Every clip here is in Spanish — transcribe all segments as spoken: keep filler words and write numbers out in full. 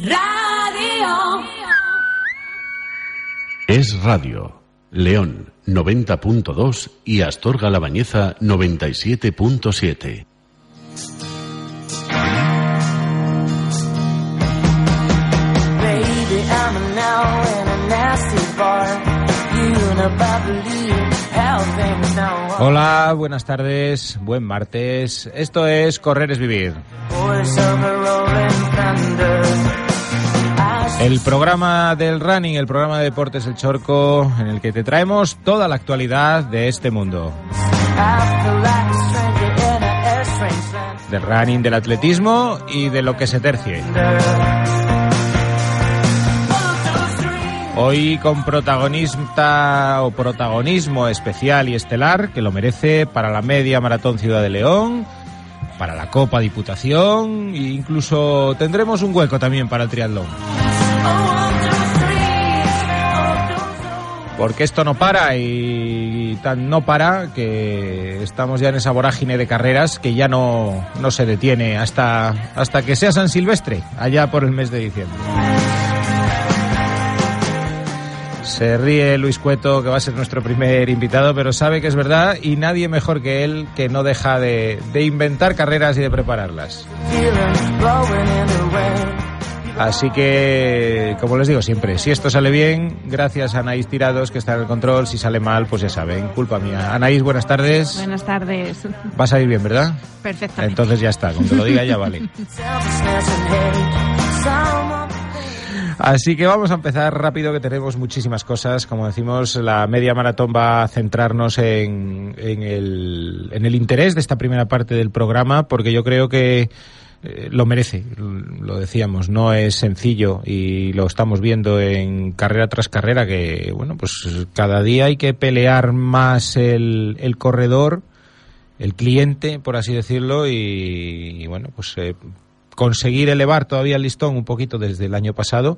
Radio. Es Radio. León noventa punto dos y Astorga La Bañeza noventa y siete punto siete. Hola, buenas tardes, buen martes. Esto es Correr es Vivir. El programa del running, el programa de Deportes El Chorco, en el que te traemos toda la actualidad de este mundo. Del running, del atletismo y de lo que se tercie. Hoy con protagonista o protagonismo especial y estelar, que lo merece para la Media Maratón Ciudad de León, para la Copa Diputación e incluso tendremos un hueco también para el triatlón. Porque esto no para y tan no para que estamos ya en esa vorágine de carreras que ya no, no se detiene hasta, hasta que sea San Silvestre, allá por el mes de diciembre. Se ríe Luis Cueto, que va a ser nuestro primer invitado, pero sabe que es verdad y nadie mejor que él, que no deja de, de inventar carreras y de prepararlas. Así que, como les digo siempre, si esto sale bien, gracias a Anaís Tirados, que está en el control. Si sale mal, pues ya saben, culpa mía. Anaís, buenas tardes. Buenas tardes. Va a salir bien, ¿verdad? Perfectamente. Entonces ya está, con que lo diga ya vale. Así que vamos a empezar rápido, que tenemos muchísimas cosas. Como decimos, la Media Maratón va a centrarnos en, en, el, en el interés de esta primera parte del programa, porque yo creo que eh, lo merece. Lo decíamos, no es sencillo y lo estamos viendo en carrera tras carrera, que bueno, pues cada día hay que pelear más el, el corredor, el cliente, por así decirlo, y, y bueno, pues eh, conseguir elevar todavía el listón un poquito desde el año pasado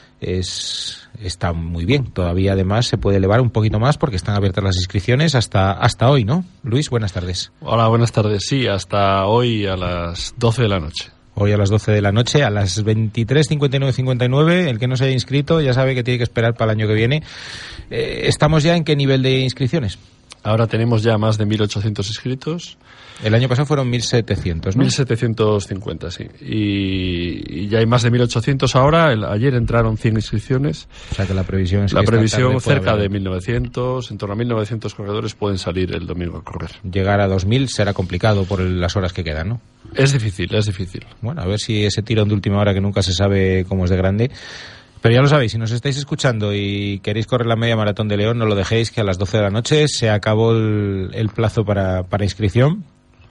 es está muy bien. Todavía además se puede elevar un poquito más porque están abiertas las inscripciones hasta hasta hoy, ¿no? Luis, buenas tardes. Hola, buenas tardes. Sí, hasta hoy a las doce de la noche. Hoy a las doce de la noche, a las veintitrés cincuenta y nueve cincuenta y nueve, el que no se haya inscrito ya sabe que tiene que esperar para el año que viene. Eh, ¿Estamos ya en qué nivel de inscripciones? Ahora tenemos ya más de mil ochocientos inscritos. El año pasado fueron mil setecientos, ¿no? mil setecientos cincuenta, sí. Y, y ya hay más de mil ochocientos ahora. El, ayer entraron cien inscripciones. O sea que la previsión es La que previsión cerca haber... de mil novecientos, en torno a mil novecientos corredores pueden salir el domingo a correr. Llegar a dos mil será complicado por el, las horas que quedan, ¿no? Es difícil, es difícil. Bueno, a ver si ese tirón de última hora, que nunca se sabe cómo es de grande. Pero ya lo sabéis, si nos estáis escuchando y queréis correr la Media Maratón de León, no lo dejéis, que a las doce de la noche se acabó el, el plazo para, para inscripción.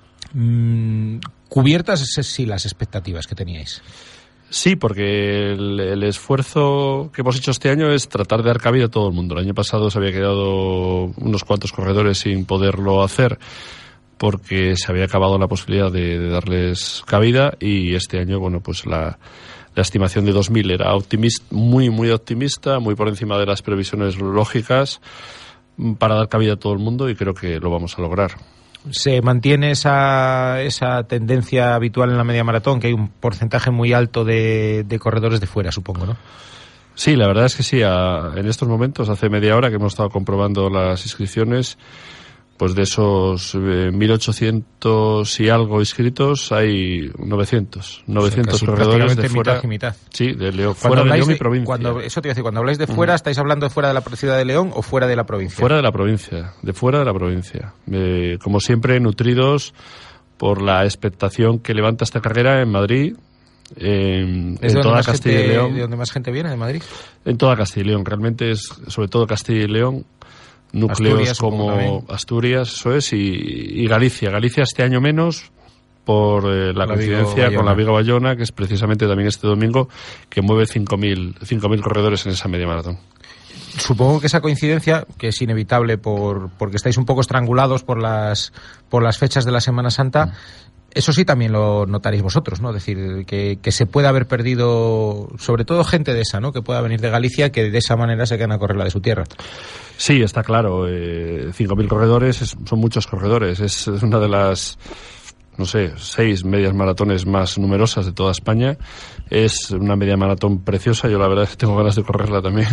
Mm, ¿Cubiertas sí las expectativas que teníais? Sí, porque el, el esfuerzo que hemos hecho este año es tratar de dar cabida a todo el mundo. El año pasado se había quedado unos cuantos corredores sin poderlo hacer porque se había acabado la posibilidad de, de darles cabida, y este año, bueno, pues la... La estimación de dos mil era optimista, muy, muy optimista, muy por encima de las previsiones lógicas para dar cabida a todo el mundo, y creo que lo vamos a lograr. ¿Se mantiene esa, esa tendencia habitual en la media maratón, que hay un porcentaje muy alto de, de corredores de fuera, supongo, ¿no? Sí, la verdad es que sí. A, en estos momentos, hace media hora que hemos estado comprobando las inscripciones, pues de esos eh, mil ochocientos y algo inscritos hay novecientos, novecientos o sea, corredores de fuera. Mitad y mitad. Sí, de León, fuera de León de, y provincia. Cuando, eso te iba a decir, cuando habláis de fuera, uh-huh. ¿estáis hablando de fuera de la ciudad de León o fuera de la provincia? Fuera de la provincia, de fuera de la provincia. Eh, como siempre, nutridos por la expectación que levanta esta carrera en Madrid, en, en toda Castilla gente, y León. ¿De dónde más gente viene, de Madrid? En toda Castilla y León, realmente es sobre todo Castilla y León. Núcleos Asturias, como Asturias, eso es, y, y Galicia. Galicia este año menos por eh, la, la coincidencia con la Vigo Bayona, que es precisamente también este domingo, que mueve cinco mil corredores en esa media maratón. Supongo que esa coincidencia, que es inevitable por porque estáis un poco estrangulados por las por las fechas de la Semana Santa, mm. eso sí también lo notaréis vosotros, ¿no? Es decir, que, que se puede haber perdido, sobre todo gente de esa, ¿no? Que pueda venir de Galicia, que de esa manera se quedan a correr la de su tierra. Sí, está claro. Eh, cinco mil corredores es, son muchos corredores. Es, es una de las no sé, seis medias maratones más numerosas de toda España. Es una media maratón preciosa, yo la verdad es que tengo ganas de correrla también.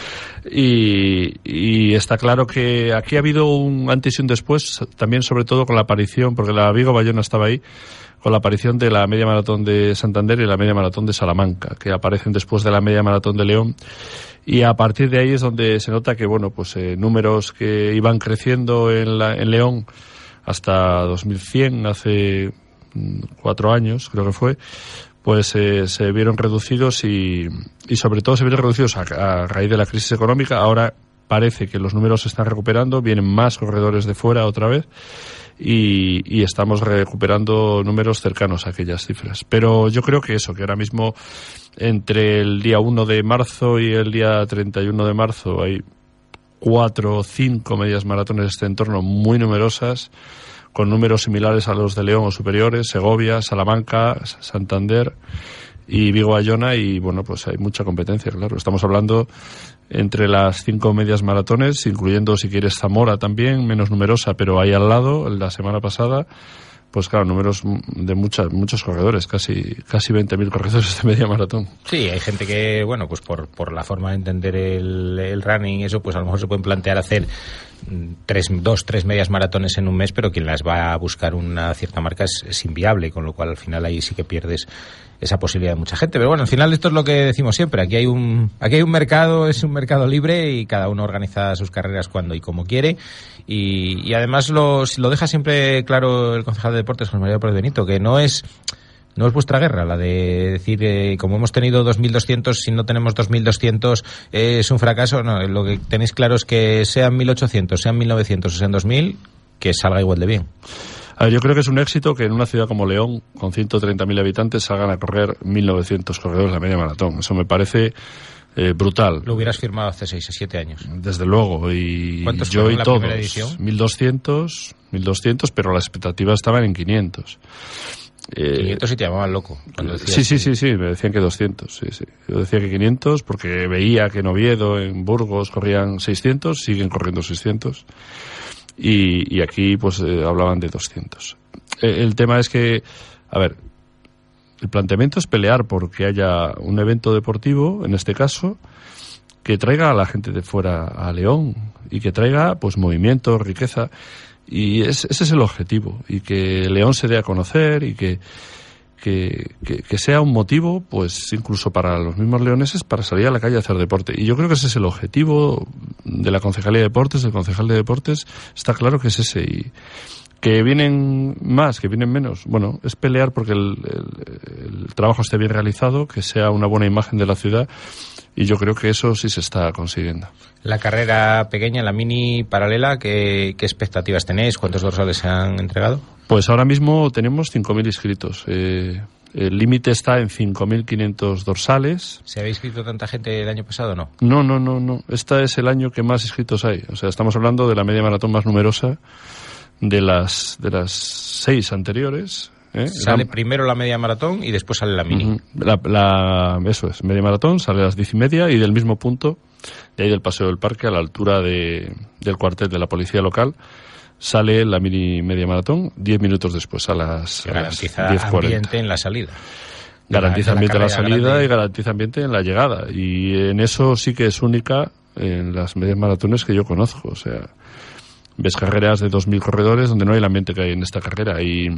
Y, y está claro que aquí ha habido un antes y un después, también sobre todo con la aparición, porque la Vigo Bayona estaba ahí, con la aparición de la media maratón de Santander y la media maratón de Salamanca, que aparecen después de la media maratón de León. Y a partir de ahí es donde se nota que, bueno, pues eh, números que iban creciendo en, la, en León hasta dos mil cien, hace cuatro años, creo que fue, pues eh, se vieron reducidos y, y sobre todo se vieron reducidos a, a raíz de la crisis económica. Ahora parece que los números se están recuperando, vienen más corredores de fuera otra vez y, y estamos recuperando números cercanos a aquellas cifras. Pero yo creo que eso, que ahora mismo entre el día uno de marzo y el día treinta y uno de marzo hay cuatro o cinco medias maratones de este entorno muy numerosas, con números similares a los de León o superiores, Segovia, Salamanca, Santander y Vigo Bayona, y bueno, pues hay mucha competencia, claro. Estamos hablando entre las cinco medias maratones, incluyendo si quieres Zamora también, menos numerosa, pero ahí al lado, la semana pasada, pues claro, números de muchas, muchos corredores, casi casi veinte mil corredores de media maratón. Sí, hay gente que, bueno, pues por, por la forma de entender el, el running, eso, pues a lo mejor se pueden plantear hacer tres, dos, tres medias maratones en un mes, pero quien las va a buscar una cierta marca es, es inviable, con lo cual al final ahí sí que pierdes esa posibilidad de mucha gente. Pero bueno, al final esto es lo que decimos siempre, aquí hay un aquí hay un mercado, es un mercado libre y cada uno organiza sus carreras cuando y como quiere, y, y además lo, lo deja siempre claro el concejal de deportes, José María Pérez Benito, que no es no es vuestra guerra la de decir, eh, como hemos tenido dos mil doscientos, si no tenemos dos mil doscientos eh, es un fracaso. No, lo que tenéis claro es que sean mil ochocientos, sean mil novecientos o sean dos mil, que salga igual de bien. A ver, yo creo que es un éxito que en una ciudad como León, con ciento treinta mil habitantes, salgan a correr mil novecientos corredores de la media maratón. Eso me parece eh, brutal. Lo hubieras firmado hace seis o siete años. Desde luego. Y ¿cuántos yo fueron y la todos. primera edición? mil doscientos, mil doscientos, pero las expectativas estaban en quinientos. Eh, quinientos y te llamaban loco. Sí, sí, sí, sí, me decían que doscientos. Sí, sí. Yo decía que quinientos porque veía que en Oviedo, en Burgos, corrían seiscientos, siguen corriendo seiscientos. Y, y aquí pues eh, hablaban de doscientos. Eh, el tema es que, a ver, el planteamiento es pelear porque haya un evento deportivo, en este caso, que traiga a la gente de fuera a León y que traiga pues movimiento, riqueza, y es, ese es el objetivo, y que León se dé a conocer y que Que, que, que sea un motivo, pues incluso para los mismos leoneses, para salir a la calle a hacer deporte. Y yo creo que ese es el objetivo de la Concejalía de Deportes, del concejal de Deportes, está claro que es ese. Y que vienen más, que vienen menos, bueno, es pelear porque el, el, el trabajo esté bien realizado, que sea una buena imagen de la ciudad, y yo creo que eso sí se está consiguiendo. La carrera pequeña, la mini paralela, ¿qué, qué expectativas tenéis? ¿Cuántos dorsales se han entregado? Pues ahora mismo tenemos cinco mil inscritos. Eh, el límite está en cinco mil quinientos dorsales. ¿Se había inscrito tanta gente el año pasado o no? No, no, no, no. Este es el año que más inscritos hay. O sea, estamos hablando de la media maratón más numerosa de las de las seis anteriores. ¿eh? Sale la... primero la media maratón y después sale la mini. Uh-huh. la, la, eso es, media maratón, sale a las diez y media y del mismo punto, de ahí del Paseo del Parque, a la altura de, del cuartel de la policía local, sale la mini media maratón diez minutos después, a las, que garantiza a las diez cuarenta. Ambiente en la salida. Garantiza la, ambiente en la salida grande. Y garantiza ambiente en la llegada. Y en eso sí que es única en las medias maratones que yo conozco. O sea, ves carreras de dos mil corredores donde no hay el ambiente que hay en esta carrera. Y,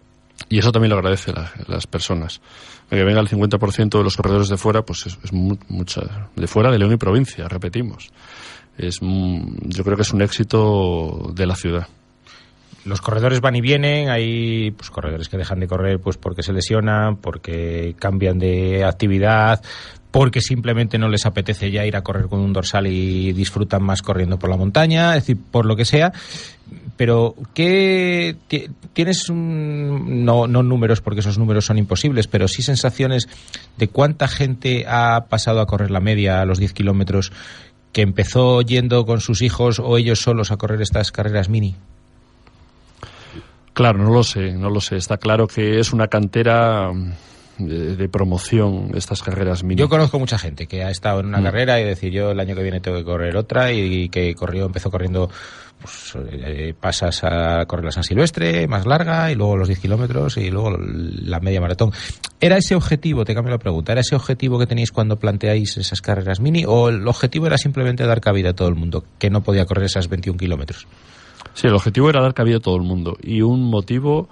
y eso también lo agradece la, las personas. Que venga el cincuenta por ciento de los corredores de fuera, pues es, es mu- mucha. De fuera, de León y provincia, repetimos. Es, yo creo que es un éxito de la ciudad. Los corredores van y vienen, hay pues corredores que dejan de correr pues porque se lesionan, porque cambian de actividad, porque simplemente no les apetece ya ir a correr con un dorsal y disfrutan más corriendo por la montaña, es decir, por lo que sea. Pero ¿qué tienes un, no, no números, porque esos números son imposibles, pero sí sensaciones de cuánta gente ha pasado a correr la media a los diez kilómetros que empezó yendo con sus hijos o ellos solos a correr estas carreras mini? Claro, no lo sé, no lo sé. Está claro que es una cantera de, de promoción estas carreras mini. Yo conozco mucha gente que ha estado en una mm. carrera y decir, yo el año que viene tengo que correr otra, y que corrió, empezó corriendo, pues eh, pasas a correr la San Silvestre, más larga, y luego los diez kilómetros, y luego la media maratón. ¿Era ese objetivo, te cambio la pregunta, era ese objetivo que tenéis cuando planteáis esas carreras mini, o el objetivo era simplemente dar cabida a todo el mundo, que no podía correr esas veintiún kilómetros? Sí, el objetivo era dar cabida a todo el mundo, y un motivo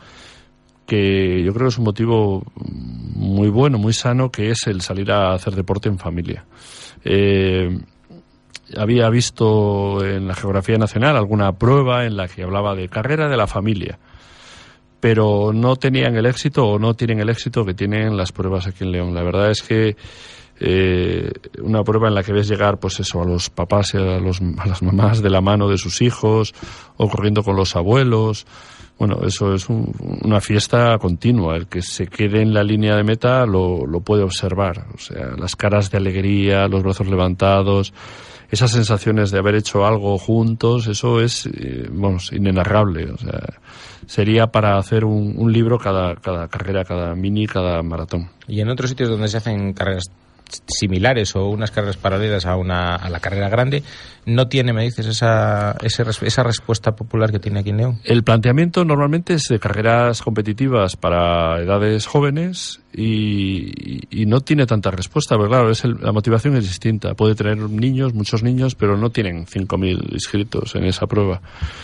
que yo creo que es un motivo muy bueno, muy sano, que es el salir a hacer deporte en familia. Eh, había visto en la geografía nacional alguna prueba en la que hablaba de carrera de la familia, pero no tenían el éxito o no tienen el éxito que tienen las pruebas aquí en León. La verdad es que eh, una prueba en la que ves llegar, pues eso, a los papás y a, los, a las mamás de la mano de sus hijos, o corriendo con los abuelos. Bueno, eso es un, una fiesta continua. El que se quede en la línea de meta lo, lo puede observar. O sea, las caras de alegría, los brazos levantados, esas sensaciones de haber hecho algo juntos, eso es, eh, bueno, inenarrable. O sea, sería para hacer un, un libro cada, cada carrera, cada mini, cada maratón. Y en otros sitios donde se hacen carreras similares o unas carreras paralelas a una a la carrera grande, no tiene, me dices, esa ese, esa respuesta popular que tiene aquí en León. El planteamiento normalmente es de carreras competitivas para edades jóvenes y, y no tiene tanta respuesta, pero claro, es el, la motivación es distinta. Puede tener niños, muchos niños, pero no tienen cinco mil inscritos en esa prueba.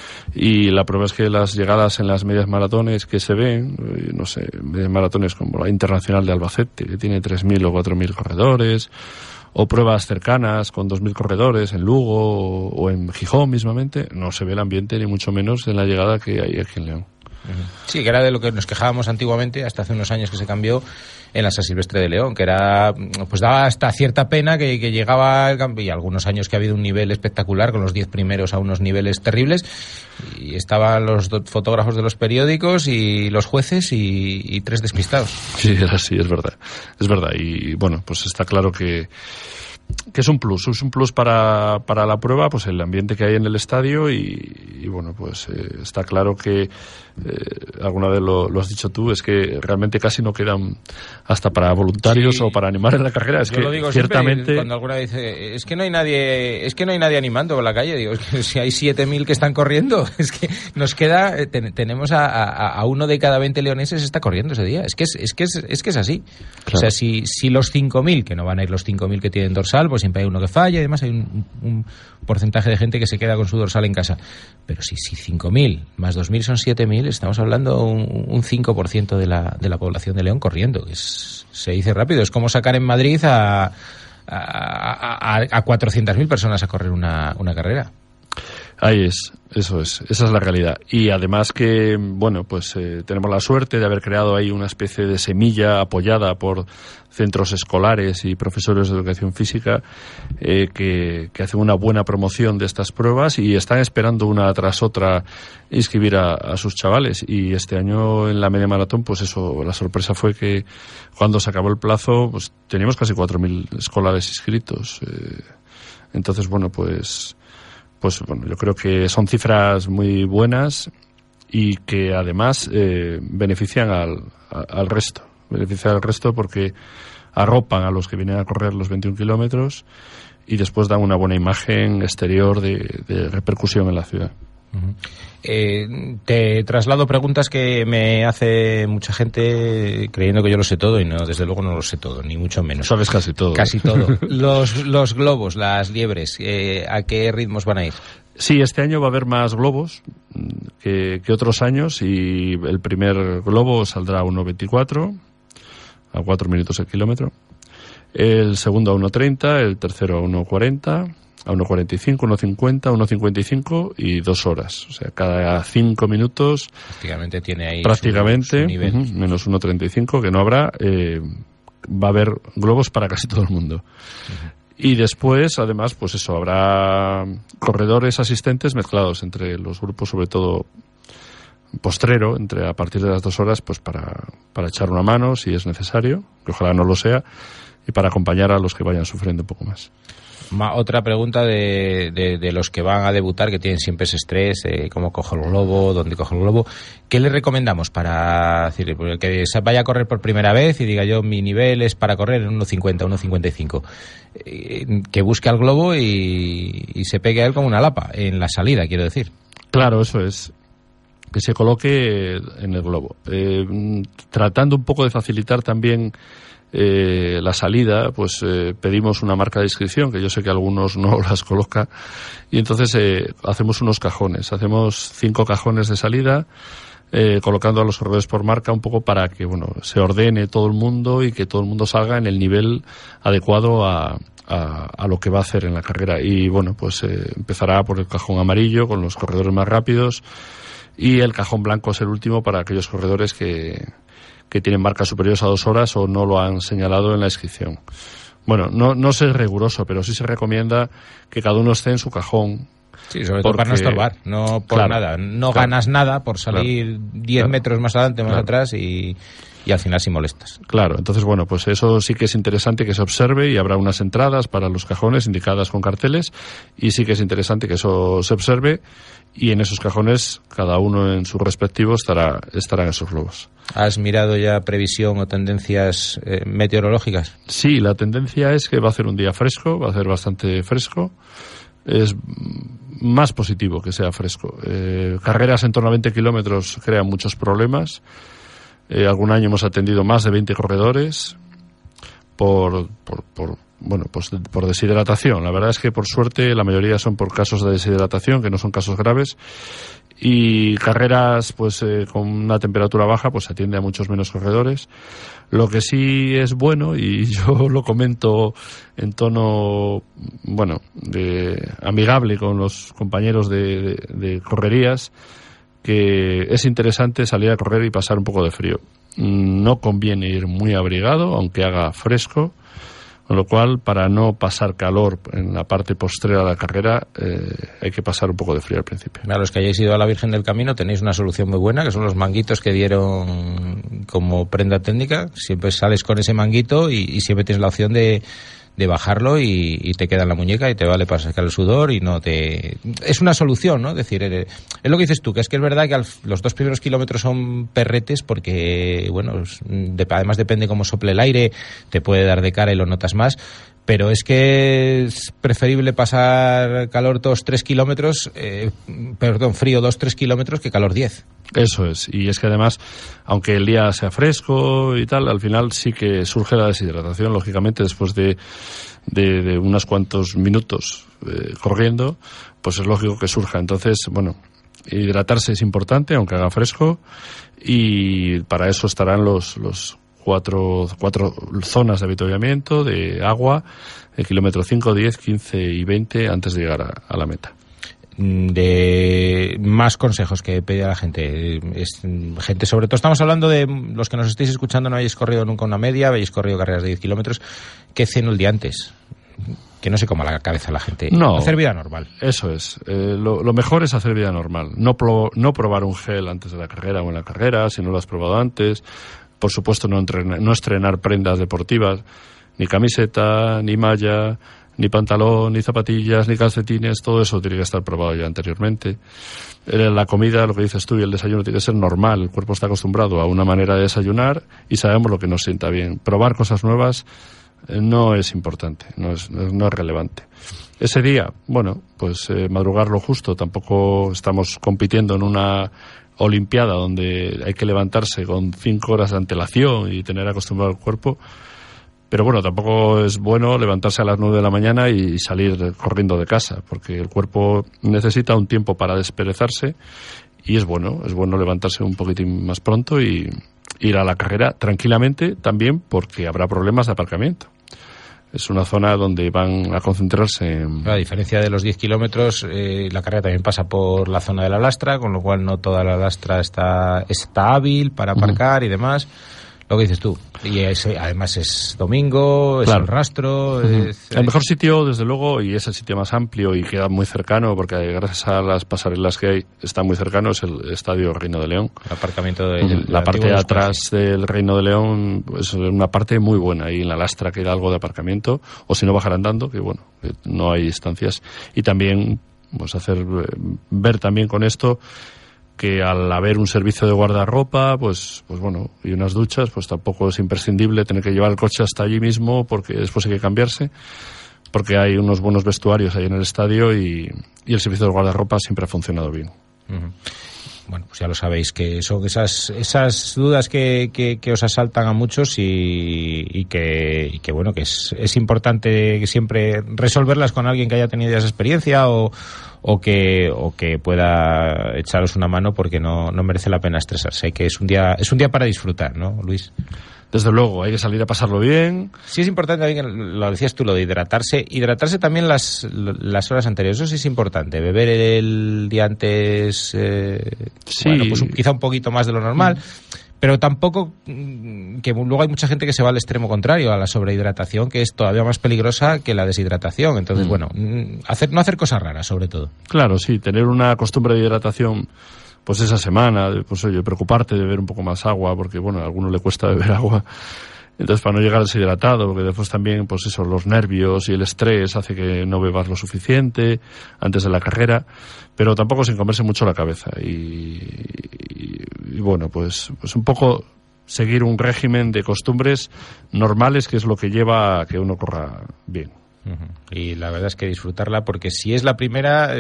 Y la prueba es que las llegadas en las medias maratones que se ven, no sé, medias maratones como la Internacional de Albacete, que tiene tres mil o cuatro mil corredores, o pruebas cercanas con dos mil corredores en Lugo o, o en Gijón mismamente, no se ve el ambiente ni mucho menos en la llegada que hay aquí en León. Sí, que era de lo que nos quejábamos antiguamente, hasta hace unos años que se cambió, en la San Silvestre de León, que era, pues daba hasta cierta pena que, que llegaba el campo, y algunos años que ha habido un nivel espectacular, con los diez primeros a unos niveles terribles, y estaban los fotógrafos de los periódicos y los jueces y, y tres despistados. Sí, era así, es verdad, es verdad, y bueno, pues está claro que que es un plus, es un plus para, para la prueba, pues el ambiente que hay en el estadio y, y bueno, pues eh, está claro que, eh, alguna vez lo, lo has dicho tú, es que realmente casi no quedan hasta para voluntarios sí, o para animar en la carrera. Es yo que lo digo ciertamente siempre, cuando alguna vez dice, es que no hay nadie, es que no hay nadie animando por la calle, digo, es que si hay siete mil que están corriendo, es que nos queda, ten, tenemos a, a, a uno de cada veinte leoneses está corriendo ese día, es que es, es que es, es que es así. Claro. O sea, si, si los cinco mil, que no van a ir los cinco mil que tienen dorsal, pues siempre hay uno que falla y además hay un, un porcentaje de gente que se queda con su dorsal en casa. Pero si, si cinco mil más dos mil son siete mil, estamos hablando un, un cinco por ciento de la, de la población de León corriendo. Es, se dice rápido. Es como sacar en Madrid a, a, a, a cuatrocientas mil personas a correr una, una carrera. Ahí es, eso es, esa es la realidad. Y además que, bueno, pues eh, tenemos la suerte de haber creado ahí una especie de semilla apoyada por centros escolares y profesores de educación física eh, que, que hacen una buena promoción de estas pruebas y están esperando una tras otra inscribir a, a sus chavales. Y este año en la media maratón, pues eso, la sorpresa fue que cuando se acabó el plazo, pues teníamos casi cuatro mil escolares inscritos. Eh, entonces, bueno, pues... Pues bueno, yo creo que son cifras muy buenas y que además eh, benefician al, al resto. Benefician al resto porque arropan a los que vienen a correr los veintiún kilómetros y después dan una buena imagen exterior de, de repercusión en la ciudad. Uh-huh. Eh, te traslado preguntas que me hace mucha gente creyendo que yo lo sé todo y no, desde luego no lo sé todo, ni mucho menos. Sabes casi todo. Casi todo. Los, los globos, las liebres, eh, ¿a qué ritmos van a ir? Sí, este año va a haber más globos que, que otros años y el primer globo saldrá a uno veinticuatro, a cuatro minutos el kilómetro. El segundo a uno treinta, el tercero a uno cuarenta, a uno cuarenta y cinco, uno cincuenta, uno cincuenta y cinco y dos horas. O sea, cada cinco minutos... Prácticamente tiene ahí prácticamente, su, su nivel. Uh-huh, menos uno treinta y cinco, que no habrá, eh, va a haber globos para casi todo el mundo. Uh-huh. Y después, además, pues eso, habrá corredores asistentes mezclados entre los grupos, sobre todo postrero, entre a partir de las dos horas, pues para, para echar una mano, si es necesario, que ojalá no lo sea, y para acompañar a los que vayan sufriendo un poco más. Otra pregunta de, de, de los que van a debutar, que tienen siempre ese estrés, eh, cómo cojo el globo, dónde cojo el globo. ¿Qué le recomendamos para decir, el que vaya a correr por primera vez y diga yo mi nivel es para correr en uno cincuenta, uno cincuenta y cinco? Eh, que busque al globo y, y se pegue a él como una lapa, en la salida, quiero decir. Claro, eso es. Que se coloque en el globo. Eh, tratando un poco de facilitar también Eh, la salida, pues eh, pedimos una marca de inscripción, que yo sé que algunos no las coloca, y entonces eh, hacemos unos cajones, hacemos cinco cajones de salida, eh, colocando a los corredores por marca un poco para que, bueno, se ordene todo el mundo y que todo el mundo salga en el nivel adecuado a, a, a lo que va a hacer en la carrera. Y bueno, pues eh, empezará por el cajón amarillo con los corredores más rápidos, y el cajón blanco es el último para aquellos corredores que que tienen marcas superiores a dos horas o no lo han señalado en la inscripción. Bueno, no, no sé riguroso, pero sí se recomienda que cada uno esté en su cajón. Sí, sobre todo porque, para no estorbar, no por claro, nada. No claro, ganas nada por salir diez claro, metros más adelante, más claro. atrás y, y al final sí molestas. Claro, entonces bueno, pues eso sí que es interesante que se observe, y habrá unas entradas para los cajones indicadas con carteles, y sí que es interesante que eso se observe, y en esos cajones cada uno en su respectivo estará, estará en esos globos. ¿Has mirado ya previsión o tendencias eh, meteorológicas? Sí, la tendencia es que va a hacer un día fresco, va a hacer bastante fresco. Es más positivo que sea fresco. Eh, carreras en torno a veinte kilómetros crean muchos problemas. Eh, algún año hemos atendido más de veinte corredores por, por, por bueno, pues por deshidratación. La verdad es que por suerte la mayoría son por casos de deshidratación, que no son casos graves, y carreras pues eh, con una temperatura baja pues atiende a muchos menos corredores. Lo que sí es bueno, y yo lo comento en tono bueno de amigable con los compañeros de, de, de correrías, que es interesante salir a correr y pasar un poco de frío. No conviene ir muy abrigado, aunque haga fresco, con lo cual, para no pasar calor en la parte postrera de la carrera, eh, hay que pasar un poco de frío al principio. A los que hayáis ido a la Virgen del Camino tenéis una solución muy buena, que son los manguitos que dieron como prenda técnica. Siempre sales con ese manguito y, y siempre tienes la opción de, de bajarlo y, y te queda en la muñeca y te vale para sacar el sudor y no te... Es una solución, ¿no? Es decir, es lo que dices tú, que es que es verdad que al, los dos primeros kilómetros son perretes porque, bueno, de, además depende cómo sople el aire, te puede dar de cara y lo notas más, pero es que es preferible pasar calor dos, tres kilómetros, eh, perdón, frío dos, tres kilómetros que calor diez. Eso es, y es que además, aunque el día sea fresco y tal, al final sí que surge la deshidratación, lógicamente, después de, de, de unos cuantos minutos eh, corriendo, pues es lógico que surja. Entonces, bueno, hidratarse es importante, aunque haga fresco, y para eso estarán los, los cuatro, cuatro zonas de avituallamiento de agua, el kilómetro cinco, diez, quince y veinte antes de llegar a, a la meta. De más consejos que pedir a la gente, es, gente sobre todo, estamos hablando de los que nos estéis escuchando, no hayáis corrido nunca una media, habéis corrido carreras de diez kilómetros, ¿qué ceno el día antes? Que no se coma la cabeza la gente. No, hacer vida normal. Eso es, eh, lo, lo mejor es hacer vida normal, no, pro, no probar un gel antes de la carrera o en la carrera si no lo has probado antes. Por supuesto, no, entrenar, no estrenar prendas deportivas, ni camiseta, ni malla, ni pantalón, ni zapatillas, ni calcetines, todo eso tiene que estar probado ya anteriormente. La comida, lo que dices tú, y el desayuno tiene que ser normal. El cuerpo está acostumbrado a una manera de desayunar y sabemos lo que nos sienta bien. Probar cosas nuevas eh, no es importante, no es, no es relevante. Ese día, bueno, pues eh, madrugar lo justo. Tampoco estamos compitiendo en una olimpiada donde hay que levantarse con cinco horas de antelación y tener acostumbrado el cuerpo. Pero bueno, tampoco es bueno levantarse a las nueve de la mañana y salir corriendo de casa, porque el cuerpo necesita un tiempo para desperezarse y es bueno, es bueno levantarse un poquitín más pronto y ir a la carrera tranquilamente, también porque habrá problemas de aparcamiento. Es una zona donde van a concentrarse en... A diferencia de los diez kilómetros, eh, la carrera también pasa por la zona de la lastra, con lo cual no toda la lastra está, está hábil para aparcar uh-huh. y demás. Lo Lo que dices tú. Y es, además es domingo, es claro. el rastro. Uh-huh. Es, el mejor sitio, desde luego, y es el sitio más amplio y queda muy cercano, porque gracias a las pasarelas que hay, está muy cercano, es el Estadio Reino de León. El aparcamiento de, uh-huh. La parte de atrás del Reino de León es pues, una parte muy buena. Ahí en la lastra queda algo de aparcamiento, o si no, bajar andando, que bueno, que no hay distancias. Y también, pues hacer ver también con esto que al haber un servicio de guardarropa, pues pues bueno, y unas duchas, pues tampoco es imprescindible tener que llevar el coche hasta allí mismo, porque después hay que cambiarse, porque hay unos buenos vestuarios ahí en el estadio y, y el servicio de guardarropa siempre ha funcionado bien. Uh-huh. Bueno, pues ya lo sabéis, que son esas esas dudas que, que, que os asaltan a muchos y, y, que, y que, bueno, que es, es importante siempre resolverlas con alguien que haya tenido esa experiencia o, o que o que pueda echaros una mano, porque no, no merece la pena estresarse. Que es un día es un día para disfrutar, ¿no, Luis? Desde luego, hay que salir a pasarlo bien. Sí, es importante también, lo decías tú, lo de hidratarse. Hidratarse también las, las horas anteriores, eso sí es importante. Beber el día antes, eh, sí. bueno, pues un, quizá un poquito más de lo normal, mm. pero tampoco, que luego hay mucha gente que se va al extremo contrario, a la sobrehidratación, que es todavía más peligrosa que la deshidratación. Entonces, mm. bueno, hacer, no hacer cosas raras, sobre todo. Claro, sí, tener una costumbre de hidratación pues esa semana, pues oye, preocuparte de beber un poco más agua, porque bueno, a alguno le cuesta beber agua, entonces para no llegar deshidratado, porque después también, pues eso, los nervios y el estrés hace que no bebas lo suficiente antes de la carrera, pero tampoco sin comerse mucho la cabeza, y, y, y bueno, pues, pues un poco seguir un régimen de costumbres normales, que es lo que lleva a que uno corra bien. Y la verdad es que disfrutarla, porque si es la primera,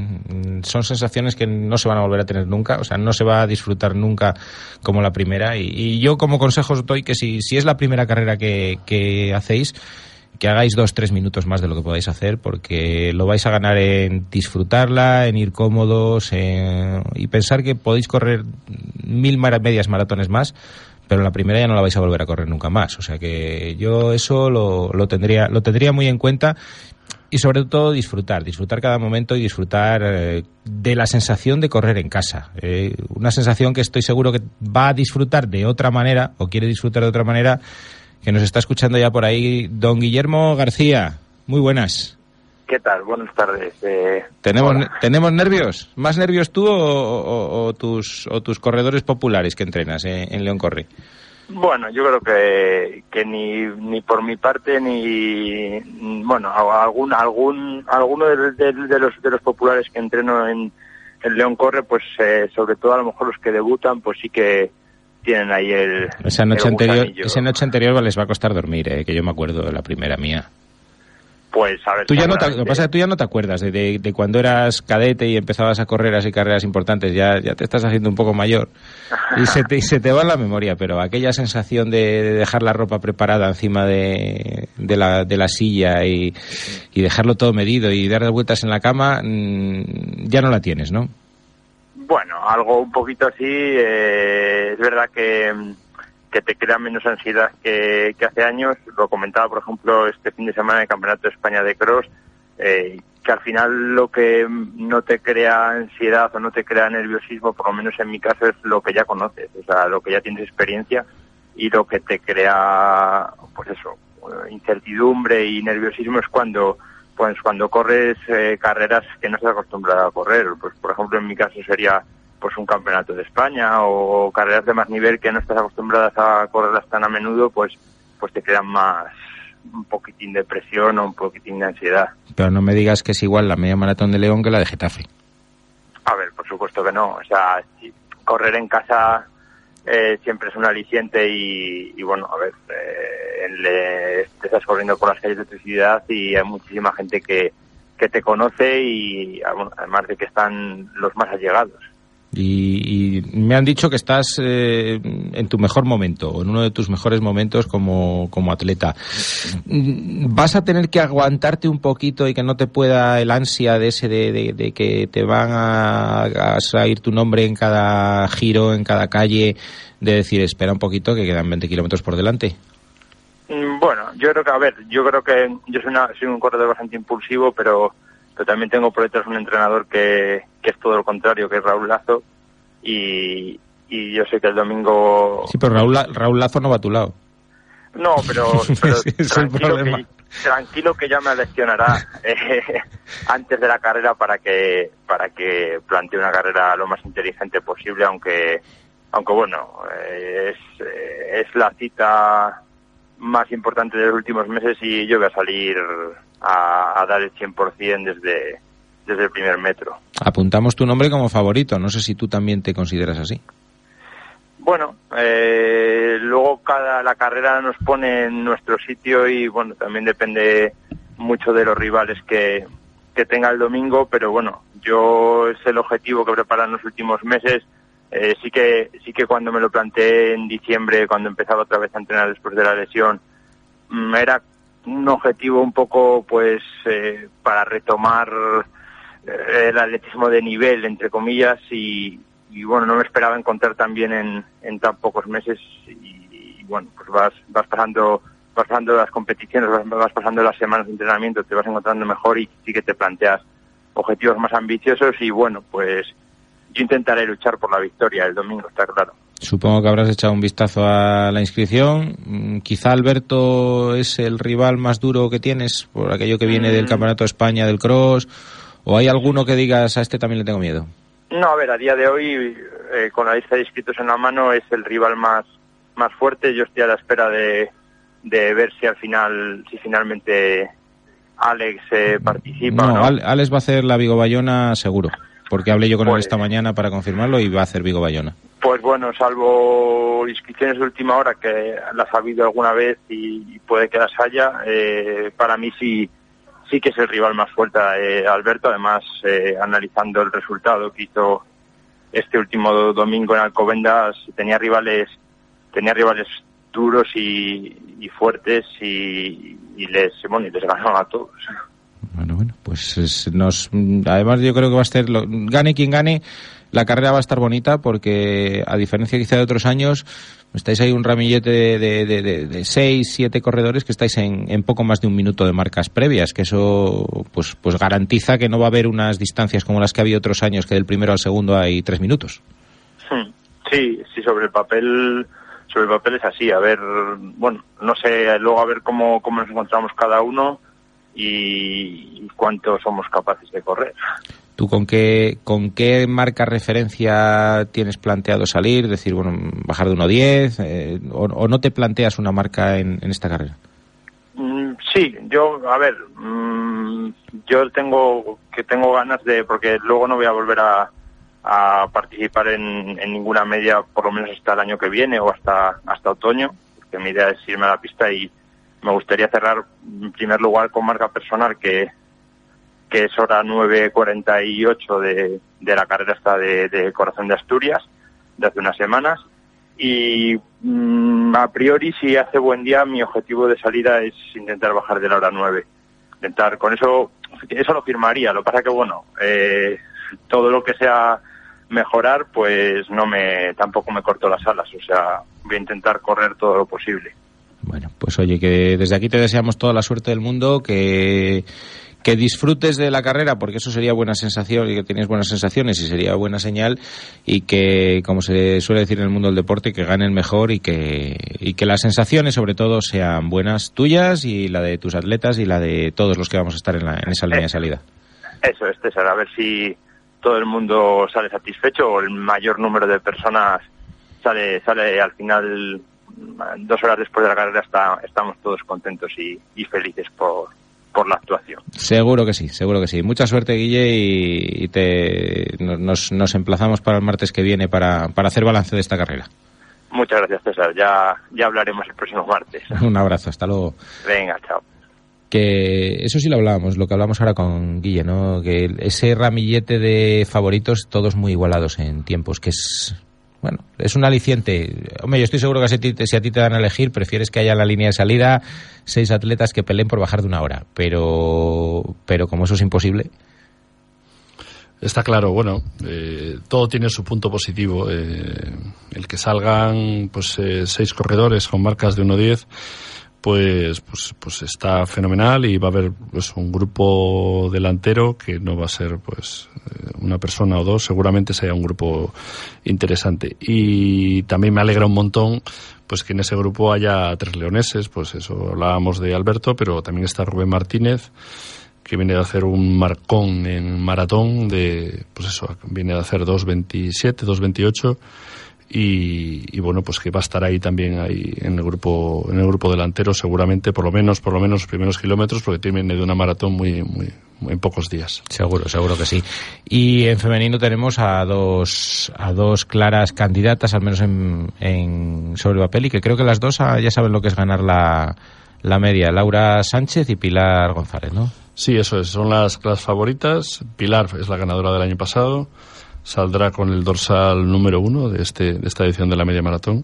son sensaciones que no se van a volver a tener nunca, o sea, no se va a disfrutar nunca como la primera, y, y yo como consejo os doy que si, si es la primera carrera que, que hacéis, que hagáis dos, tres minutos más de lo que podáis hacer, porque lo vais a ganar en disfrutarla, en ir cómodos, en, y pensar que podéis correr mil mar- medias maratones más, pero la primera ya no la vais a volver a correr nunca más. O sea que yo eso lo, lo tendría lo tendría muy en cuenta, y sobre todo disfrutar, disfrutar cada momento y disfrutar eh, de la sensación de correr en casa. Eh, una sensación que estoy seguro que va a disfrutar de otra manera, o quiere disfrutar de otra manera, que nos está escuchando ya por ahí don Guillermo García. Muy buenas. ¿Qué tal? Buenas tardes. Eh, ¿Tenemos, ¿Tenemos nervios? ¿Más nervios tú o, o, o, tus, o tus corredores populares que entrenas eh, en León Corre? Bueno, yo creo que, que ni, ni por mi parte ni, bueno, algún, algún, alguno de, de, de los de los populares que entreno en, en León Corre, pues eh, sobre todo a lo mejor los que debutan, pues sí que tienen ahí el esa noche el anterior gusanillo. Esa noche anterior les va a costar dormir, eh, que yo me acuerdo de la primera mía. Pues a ver, tú ya no te, lo que pasa es que tú ya no te acuerdas de, de, de cuando eras cadete y empezabas a correr así carreras importantes, ya, ya te estás haciendo un poco mayor y se te, y se te va la memoria, pero aquella sensación de, de dejar la ropa preparada encima de, de, la, de la silla y, y dejarlo todo medido y dar vueltas en la cama, mmm, ya no la tienes, ¿no? Bueno, algo un poquito así, eh, es verdad que que te crea menos ansiedad que, que hace años. Lo comentaba, por ejemplo, este fin de semana en el Campeonato de España de Cross, eh, que al final lo que no te crea ansiedad o no te crea nerviosismo, por lo menos en mi caso, es lo que ya conoces, o sea, lo que ya tienes experiencia, y lo que te crea, pues eso, incertidumbre y nerviosismo es cuando pues cuando corres eh, carreras que no estás acostumbrado a correr. Pues por ejemplo, en mi caso sería pues un campeonato de España o carreras de más nivel que no estás acostumbradas a correrlas tan a menudo, pues pues te crean más un poquitín de presión o un poquitín de ansiedad. Pero no me digas que es igual la media maratón de León que la de Getafe. A ver, por supuesto que no. O sea, si correr en casa eh, siempre es un aliciente y, y bueno, a ver, eh, le, te estás corriendo por las calles de tu ciudad y hay muchísima gente que, que te conoce y bueno, además de que están los más allegados. Y, y me han dicho que estás eh, en tu mejor momento, o en uno de tus mejores momentos como, como atleta. ¿Vas a tener que aguantarte un poquito y que no te pueda el ansia de ese de, de, de que te van a, a salir tu nombre en cada giro, en cada calle, de decir, espera un poquito que quedan veinte kilómetros por delante? Bueno, yo creo que, a ver, yo creo que yo soy, una, soy un corredor bastante impulsivo, pero... pero también tengo por detrás un entrenador que, que es todo lo contrario, que es Raúl Lazo, y, y yo sé que el domingo... Sí, pero Raúl, Raúl Lazo no va a tu lado. No, pero, pero es tranquilo, que, tranquilo que ya me aleccionará eh, antes de la carrera para que para que plantee una carrera lo más inteligente posible, aunque aunque bueno, eh, es, eh, es la cita más importante de los últimos meses y yo voy a salir a, a dar el cien por ciento desde, desde el primer metro. Apuntamos tu nombre como favorito, no sé si tú también te consideras así. Bueno, eh, luego cada la carrera nos pone en nuestro sitio y bueno, también depende mucho de los rivales que, que tenga el domingo, pero bueno, yo es el objetivo que preparo en los últimos meses. Eh, sí que sí que cuando me lo planteé en diciembre, cuando empezaba otra vez a entrenar después de la lesión, era un objetivo un poco pues eh, para retomar eh, el atletismo de nivel, entre comillas, y y bueno, no me esperaba encontrar tan bien en, en tan pocos meses y, y bueno, pues vas vas pasando vas pasando las competiciones, vas, vas pasando las semanas de entrenamiento, te vas encontrando mejor y sí que te planteas objetivos más ambiciosos y bueno, pues yo intentaré luchar por la victoria el domingo, está claro. Supongo que habrás echado un vistazo a la inscripción. Quizá Alberto es el rival más duro que tienes por aquello que viene mm. del Campeonato de España, del cross, o hay alguno que digas a este también le tengo miedo. No, a ver, a día de hoy, eh, con la lista de inscritos en la mano, es el rival más más fuerte. Yo estoy a la espera de, de ver si al final, si finalmente Alex eh, participa no, o no. Alex va a hacer la Vigo Bayona seguro, porque hablé yo con pues, él esta mañana para confirmarlo y va a hacer Vigo Bayona. Pues bueno, salvo inscripciones de última hora, que las ha habido alguna vez y, y puede que las haya, eh, para mí sí... sí que es el rival más fuerte, eh, Alberto, además eh, analizando el resultado que hizo este último domingo en Alcobendas, tenía rivales tenía rivales duros y, y fuertes y, y les bueno, y les ganaron a todos. Bueno, bueno, pues es, nos además yo creo que va a ser, lo, gane quien gane, la carrera va a estar bonita porque a diferencia quizá de otros años estáis ahí un ramillete de, de, de, de, de seis, siete corredores que estáis en, en poco más de un minuto de marcas previas, que eso pues pues garantiza que no va a haber unas distancias como las que ha habido otros años, que del primero al segundo hay tres minutos. Sí, sí, sobre el papel sobre el papel es así. A ver, bueno, no sé, luego a ver cómo, cómo nos encontramos cada uno y, y cuánto somos capaces de correr. ¿Tú con qué con qué marca referencia tienes planteado salir? Es decir, bueno, bajar de uno diez, eh, o, o no te planteas una marca en, en esta carrera? Mm, sí, yo, a ver, mm, yo tengo que tengo ganas de, porque luego no voy a volver a, a participar en, en ninguna media, por lo menos hasta el año que viene o hasta hasta otoño, porque mi idea es irme a la pista y me gustaría cerrar en primer lugar con marca personal, que que es hora nueve cuarenta y ocho de, de la carrera esta de, de Corazón de Asturias, de hace unas semanas. Y mmm, a priori, si hace buen día, mi objetivo de salida es intentar bajar de la hora nueve. Intentar, con eso, eso lo firmaría. Lo que pasa que, bueno, eh, todo lo que sea mejorar, pues no me, tampoco me corto las alas. O sea, voy a intentar correr todo lo posible. Bueno, pues oye, que desde aquí te deseamos toda la suerte del mundo, que... que disfrutes de la carrera, porque eso sería buena sensación y que tienes buenas sensaciones y sería buena señal, y que, como se suele decir en el mundo del deporte, que gane el mejor y que y que las sensaciones sobre todo sean buenas tuyas y la de tus atletas y la de todos los que vamos a estar en, la, en esa línea de salida. Eso es, César, a ver si todo el mundo sale satisfecho o el mayor número de personas sale sale al final, dos horas después de la carrera está, estamos todos contentos y, y felices por por la actuación. Seguro que sí, seguro que sí. Mucha suerte, Guille, y, y te nos, nos emplazamos para el martes que viene para, para hacer balance de esta carrera. Muchas gracias, César. Ya, ya hablaremos el próximo martes. Un abrazo, hasta luego. Venga, chao. Que eso sí lo hablábamos, lo que hablamos ahora con Guille, ¿no? Que ese ramillete de favoritos, todos muy igualados en tiempos, que es... Bueno, es un aliciente. Hombre, yo estoy seguro que si a, ti, si a ti te dan a elegir, prefieres que haya en la línea de salida seis atletas que peleen por bajar de una hora. Pero, pero como eso es imposible... Está claro, bueno, eh, todo tiene su punto positivo. Eh, el que salgan pues eh, seis corredores con marcas de uno diez, pues, pues, pues está fenomenal y va a haber pues un grupo delantero que no va a ser pues una persona o dos, seguramente sea un grupo interesante. Y también me alegra un montón pues que en ese grupo haya tres leoneses, pues eso, hablábamos de Alberto, pero también está Rubén Martínez, que viene de hacer un marcón en maratón de, pues eso, viene de hacer dos veintisiete, dos veintiocho. Y, y bueno, pues que va a estar ahí también ahí en el grupo en el grupo delantero seguramente, por lo menos por lo menos los primeros kilómetros, porque viene de una maratón muy, muy, muy en pocos días. Seguro, seguro que sí. Y en femenino tenemos a dos a dos claras candidatas, al menos en, en sobre papel, y que creo que las dos ya saben lo que es ganar la, la media, Laura Sánchez y Pilar González, ¿no? Sí, eso es, son las, las favoritas. Pilar es la ganadora del año pasado. Saldrá con el dorsal número uno de este de esta edición de la media maratón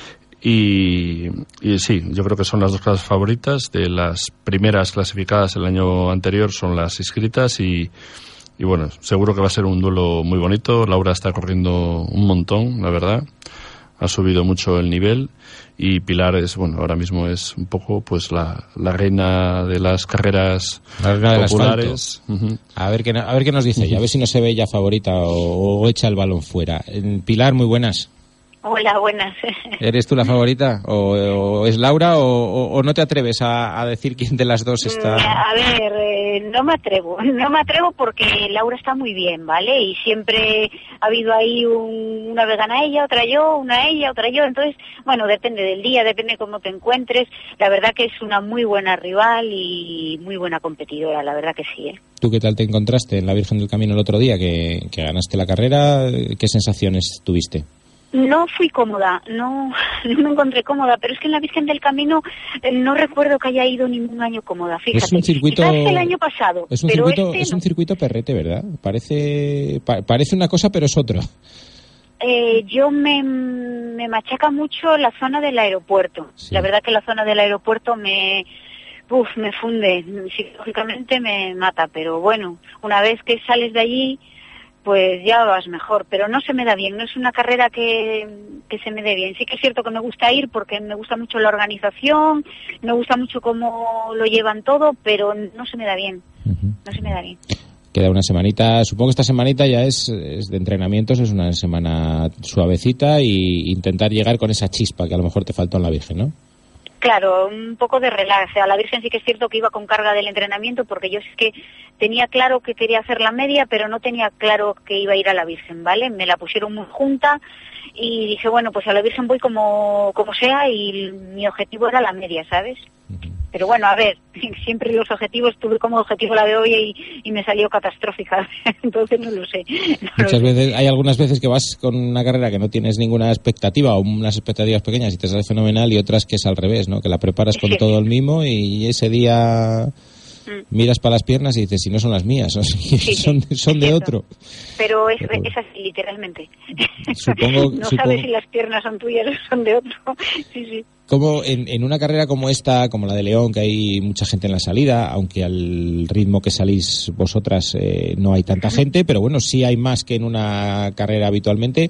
y, y sí, yo creo que son las dos clases favoritas. De las primeras clasificadas el año anterior son las inscritas y, y bueno, seguro que va a ser un duelo muy bonito. Laura está corriendo un montón, la verdad, ha subido mucho el nivel y Pilar es, bueno, ahora mismo es un poco pues la, la reina de las carreras la populares. Uh-huh. A ver qué a ver qué nos dice ella, a ver si no se ve ella favorita o, o echa el balón fuera. Pilar, muy buenas. Hola, buenas. ¿Eres tú la favorita? ¿O, o es Laura? O, o, o no te atreves a, a decir quién de las dos está...? A ver, eh, no me atrevo. No me atrevo porque Laura está muy bien, ¿vale? Y siempre ha habido ahí un, una vez gana ella, otra yo, una ella, otra yo. Entonces, bueno, depende del día, depende cómo te encuentres. La verdad que es una muy buena rival y muy buena competidora, la verdad que sí, ¿eh? ¿Tú qué tal te encontraste en la Virgen del Camino el otro día, que, que ganaste la carrera? ¿Qué sensaciones tuviste? No fui cómoda, no, no me encontré cómoda, pero es que en la Virgen del Camino eh, no recuerdo que haya ido ningún año cómoda, fíjate. Es un circuito, quizás el año pasado, es un pero circuito, este es no. un circuito perrete, ¿verdad? Parece, pa, parece una cosa, pero es otra. Eh, yo me, me machaca mucho la zona del aeropuerto. Sí. La verdad que la zona del aeropuerto me... Uf, me funde, psicológicamente me mata, pero bueno, una vez que sales de allí, pues ya vas mejor, pero no se me da bien, no es una carrera que, que se me dé bien. Sí que es cierto que me gusta ir porque me gusta mucho la organización, me gusta mucho cómo lo llevan todo, pero no se me da bien, uh-huh. no se me da bien. Queda una semanita, supongo que esta semanita ya es, es de entrenamientos, es una semana suavecita y intentar llegar con esa chispa que a lo mejor te faltó en la Virgen, ¿no? Claro, un poco de relax. A la Virgen sí que es cierto que iba con carga del entrenamiento porque yo es que tenía claro que quería hacer la media, pero no tenía claro que iba a ir a la Virgen, ¿vale? Me la pusieron muy junta y dije, bueno, pues a la Virgen voy como, como sea y mi objetivo era la media, ¿sabes? Uh-huh. Pero bueno, a ver, siempre los objetivos, tuve como objetivo la de hoy y, y me salió catastrófica, entonces no lo sé. No Muchas lo veces, sé. hay algunas veces que vas con una carrera que no tienes ninguna expectativa o unas expectativas pequeñas y te sale fenomenal y otras que es al revés, ¿no? Que la preparas con sí, todo sí. el mimo y ese día... miras para las piernas y dices, si no son las mías, son, sí, son, sí, son de otro. Pero es, es así, literalmente. Supongo, no supongo... sabes si las piernas son tuyas o son de otro. Sí, sí. Como en, en una carrera como esta, como la de León, que hay mucha gente en la salida, aunque al ritmo que salís vosotras eh, no hay tanta gente, pero bueno, sí hay más que en una carrera habitualmente.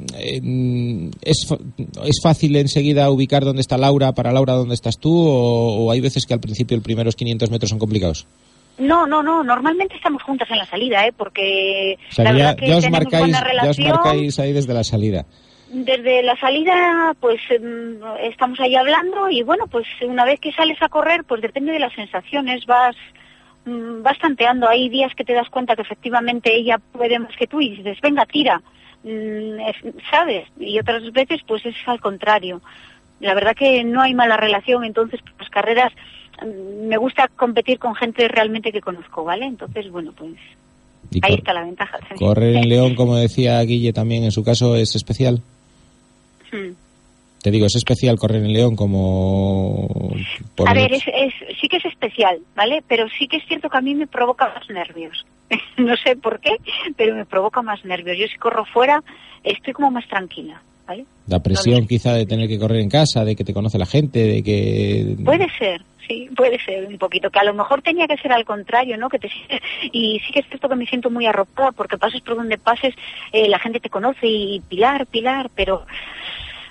Eh, ¿es, ¿Es fácil enseguida ubicar dónde está Laura, para Laura dónde estás tú, o, o hay veces que al principio los primeros quinientos metros son complicados? No, no, no, normalmente estamos juntas en la salida, ¿eh? Porque o sea, la ya, verdad que ya os tenemos marcáis, buena relación. Ya os marcáis ahí desde la salida. Desde la salida, pues estamos ahí hablando y bueno, pues una vez que sales a correr, pues depende de las sensaciones, vas vas tanteando. Hay días que te das cuenta que efectivamente ella puede más que tú y dices, venga, tira, ¿sabes? Y otras veces, pues es al contrario. La verdad que no hay mala relación, entonces las carreras, me gusta competir con gente realmente que conozco, ¿vale? Entonces, bueno, pues ahí cor- está la ventaja. Correr en León, como decía Guille también, en su caso, ¿es especial? Hmm. Te digo, ¿es especial correr en León como...? Por a el... ver, es, es, sí que es especial, ¿vale? Pero sí que es cierto que a mí me provoca más nervios. No sé por qué, pero me provoca más nervios. Yo si corro fuera, estoy como más tranquila, ¿vale? La presión no quizá de tener que correr en casa, de que te conoce la gente, de que... Puede ser, sí, puede ser un poquito. Que a lo mejor tenía que ser al contrario, ¿no? Que te Y sí que es cierto que me siento muy arropada porque pases por donde pases, eh, la gente te conoce y Pilar, Pilar, pero...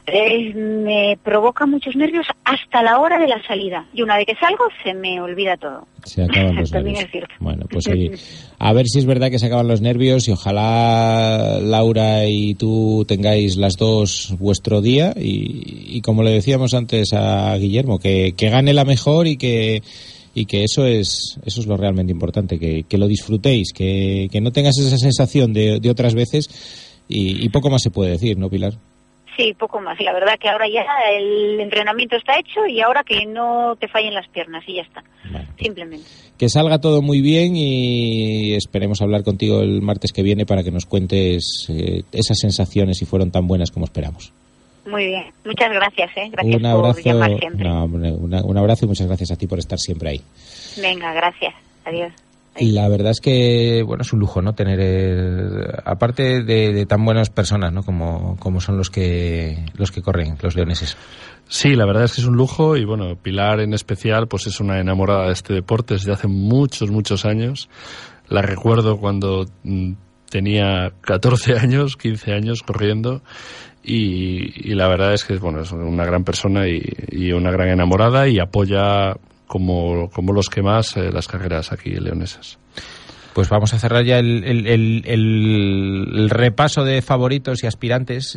Eh, me provoca muchos nervios hasta la hora de la salida. Y una vez que salgo, se me olvida todo. Se acaban los También nervios. es cierto. Bueno, pues oye, a ver si es verdad que se acaban los nervios y ojalá Laura y tú tengáis las dos vuestro día y, y como le decíamos antes a Guillermo, que, que gane la mejor y que y que eso es eso es lo realmente importante, que, que lo disfrutéis, que, que no tengas esa sensación de, de otras veces y, y poco más se puede decir, ¿no, Pilar? Sí, poco más. La verdad que ahora ya el entrenamiento está hecho y ahora que no te fallen las piernas y ya está. Vale. Simplemente. Que salga todo muy bien y esperemos hablar contigo el martes que viene para que nos cuentes eh, esas sensaciones si fueron tan buenas como esperamos. Muy bien. Muchas gracias, ¿eh? Gracias un abrazo, por llamar siempre. No, una, un abrazo y muchas gracias a ti por estar siempre ahí. Venga, gracias. Adiós. La verdad es que, bueno, es un lujo, ¿no? Tener, el, aparte de, de tan buenas personas, ¿no? Como, como son los que, los que corren, los leoneses. Sí, la verdad es que es un lujo y, bueno, Pilar en especial, pues es una enamorada de este deporte desde hace muchos, muchos años. La recuerdo cuando mm, tenía catorce años, quince años corriendo y, y la verdad es que, bueno, es una gran persona y, y una gran enamorada y apoya como, como los que más eh, las carreras aquí leonesas. Pues vamos a cerrar ya el, el, el, el, el repaso de favoritos y aspirantes.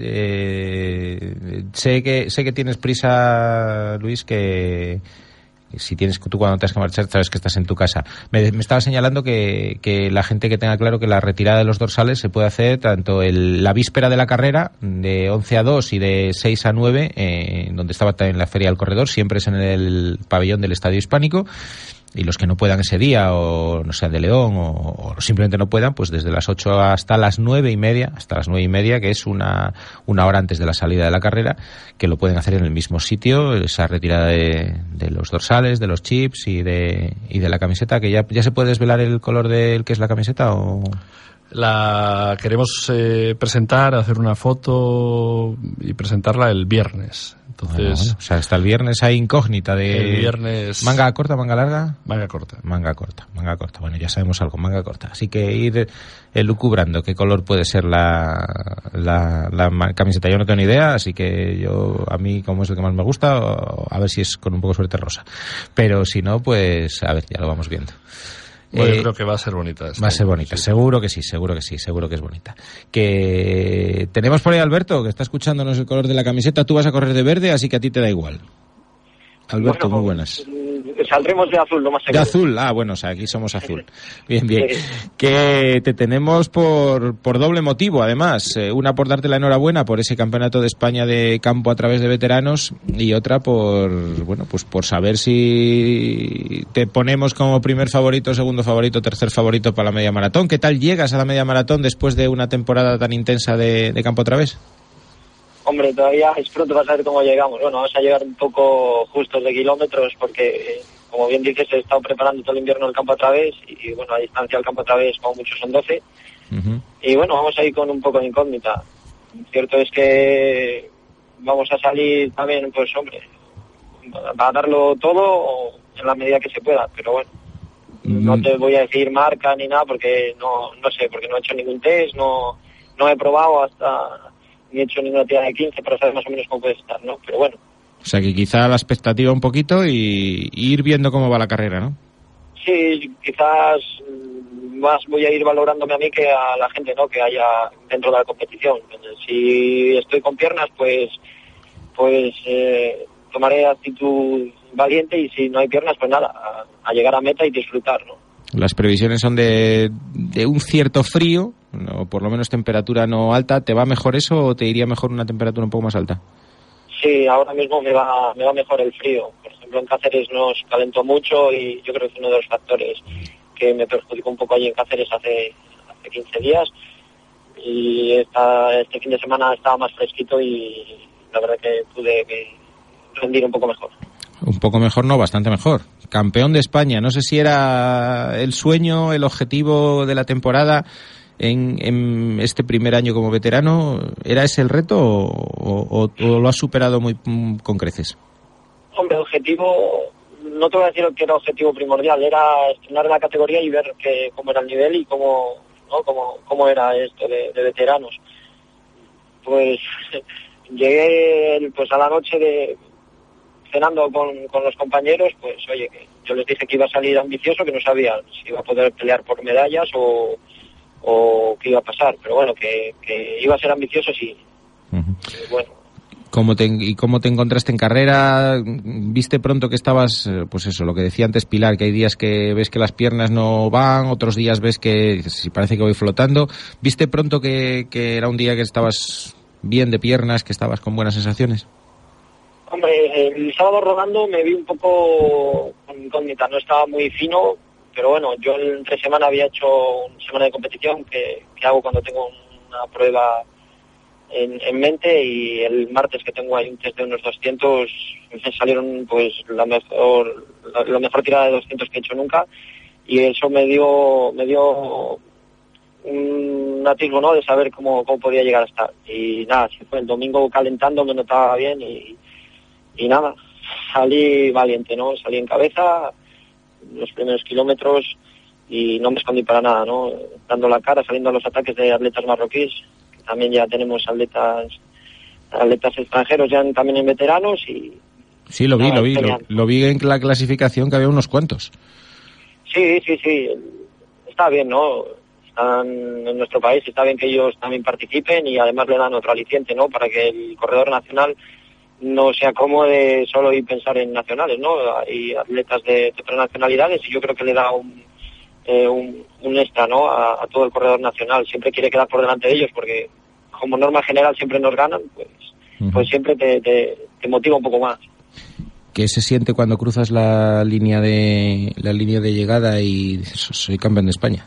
Eh, sé que sé que tienes prisa, Luis, que si tienes tú cuando te has que marchar, sabes que estás en tu casa. Me, me estaba señalando que, que la gente que tenga claro que la retirada de los dorsales se puede hacer tanto el, la víspera de la carrera, de once a dos y de seis a nueve, eh, donde estaba también la Feria del Corredor, siempre es en el pabellón del Estadio Hispánico. Y los que no puedan ese día, o no sea de León, o, o simplemente no puedan, pues desde las ocho hasta las nueve y media, hasta las nueve y media, que es una, una hora antes de la salida de la carrera, que lo pueden hacer en el mismo sitio, esa retirada de, de los dorsales, de los chips y de, y de la camiseta, que ya, ya se puede desvelar el color del que es la camiseta, o... La queremos eh, presentar, hacer una foto y presentarla el viernes. Entonces, bueno, bueno. O sea, hasta el viernes hay incógnita de... El viernes... ¿Manga corta, manga larga? Manga corta. Manga corta, manga corta. Bueno, ya sabemos algo, manga corta. Así que ir elucubrando qué color puede ser la, la, la camiseta. Yo no tengo ni idea, así que yo, a mí, como es el que más me gusta, a ver si es con un poco de suerte rosa. Pero si no, pues, a ver, ya lo vamos viendo. Bueno, eh, yo creo que va a ser bonita. Va a ser bonita, sí. seguro que sí, seguro que sí, seguro que es bonita. Que tenemos por ahí a Alberto, que está escuchándonos el color de la camiseta. Tú vas a correr de verde, así que a ti te da igual. Alberto, bueno, muy buenas. Saldremos de azul, lo más seguro. De azul, ah, bueno, o sea, aquí somos azul. Bien, bien. Que te tenemos por, por doble motivo, además. Eh, una por darte la enhorabuena por ese campeonato de España de campo a través de veteranos y otra por, bueno, pues por saber si te ponemos como primer favorito, segundo favorito, tercer favorito para la media maratón. ¿Qué tal llegas a la media maratón después de una temporada tan intensa de, de campo a través? Hombre, todavía es pronto para saber cómo llegamos. Bueno, vamos a llegar un poco justos de kilómetros porque, como bien dices, he estado preparando todo el invierno el campo a través y, bueno, la distancia al campo a través como mucho son doce. Uh-huh. Y, bueno, vamos a ir con un poco de incógnita. Cierto es que vamos a salir también, pues, hombre, a darlo todo en la medida que se pueda. Pero, bueno, uh-huh. no te voy a decir marca ni nada porque no, no sé, porque no he hecho ningún test, no, no he probado hasta... ni he hecho ninguna tirada de quince para saber más o menos cómo puede estar, ¿no? Pero bueno. O sea que quizá la expectativa un poquito y, y ir viendo cómo va la carrera, ¿no? Sí, quizás más voy a ir valorándome a mí que a la gente, ¿no? Que haya dentro de la competición. Si estoy con piernas, pues pues eh, tomaré actitud valiente y si no hay piernas, pues nada, a, a llegar a meta y disfrutar, ¿no? Las previsiones son de, de un cierto frío, o por lo menos temperatura no alta. ¿Te va mejor eso o te iría mejor una temperatura un poco más alta? Sí, ahora mismo me va me va mejor el frío. Por ejemplo, en Cáceres nos calentó mucho y yo creo que es uno de los factores que me perjudicó un poco allí en Cáceres hace, hace quince días. Y esta, este fin de semana estaba más fresquito y la verdad que pude rendir un poco mejor. Un poco mejor, no, bastante mejor. Campeón de España. No sé si era el sueño, el objetivo de la temporada en, en este primer año como veterano. ¿Era ese el reto o, o, o lo has superado muy con creces? Hombre, objetivo, no te voy a decir que era objetivo primordial, era estrenar la categoría y ver que, cómo era el nivel y cómo, ¿no? cómo, cómo era esto de, de veteranos. Pues llegué pues a la noche de cenando con, con los compañeros, pues oye, que yo les dije que iba a salir ambicioso, que no sabía si iba a poder pelear por medallas o, o qué iba a pasar, pero bueno, que, que iba a ser ambicioso, sí. Uh-huh. Y bueno. ¿Cómo te, ¿Y cómo te encontraste en carrera? ¿Viste pronto que estabas, pues eso, lo que decía antes Pilar, que hay días que ves que las piernas no van, otros días ves que si parece que voy flotando? ¿Viste pronto que, que era un día que estabas bien de piernas, que estabas con buenas sensaciones? Hombre, el sábado rodando me vi un poco con incógnita, no estaba muy fino, pero bueno, yo entre semana había hecho una semana de competición que, que hago cuando tengo una prueba en, en mente, y el martes que tengo ahí un test de unos doscientos me salieron pues la mejor la, la mejor tirada de doscientos que he hecho nunca, y eso me dio me dio un atisbo, ¿no?, de saber cómo, cómo podía llegar a estar. Y nada, si fue el domingo calentando, me notaba bien y Y nada, salí valiente, ¿no? Salí en cabeza los primeros kilómetros y no me escondí para nada, ¿no? Dando la cara, saliendo a los ataques de atletas marroquíes, que también ya tenemos atletas atletas extranjeros ya en, también en veteranos y... Sí, lo vi, nada, lo vi, lo, lo vi en la clasificación, que había unos cuantos. Sí, sí, sí, está bien, ¿no? Están en nuestro país, está bien que ellos también participen y además le dan otro aliciente, ¿no? Para que el corredor nacional no se acomode solo y pensar en nacionales, ¿no? Hay atletas de, de otras nacionalidades y yo creo que le da un, eh, un, un extra, ¿no?, a, a todo el corredor nacional. Siempre quiere quedar por delante de ellos porque como norma general siempre nos ganan, pues, uh-huh. pues siempre te, te, te motiva un poco más. ¿Qué se siente cuando cruzas la línea de la línea de llegada y dices, soy campeón de España?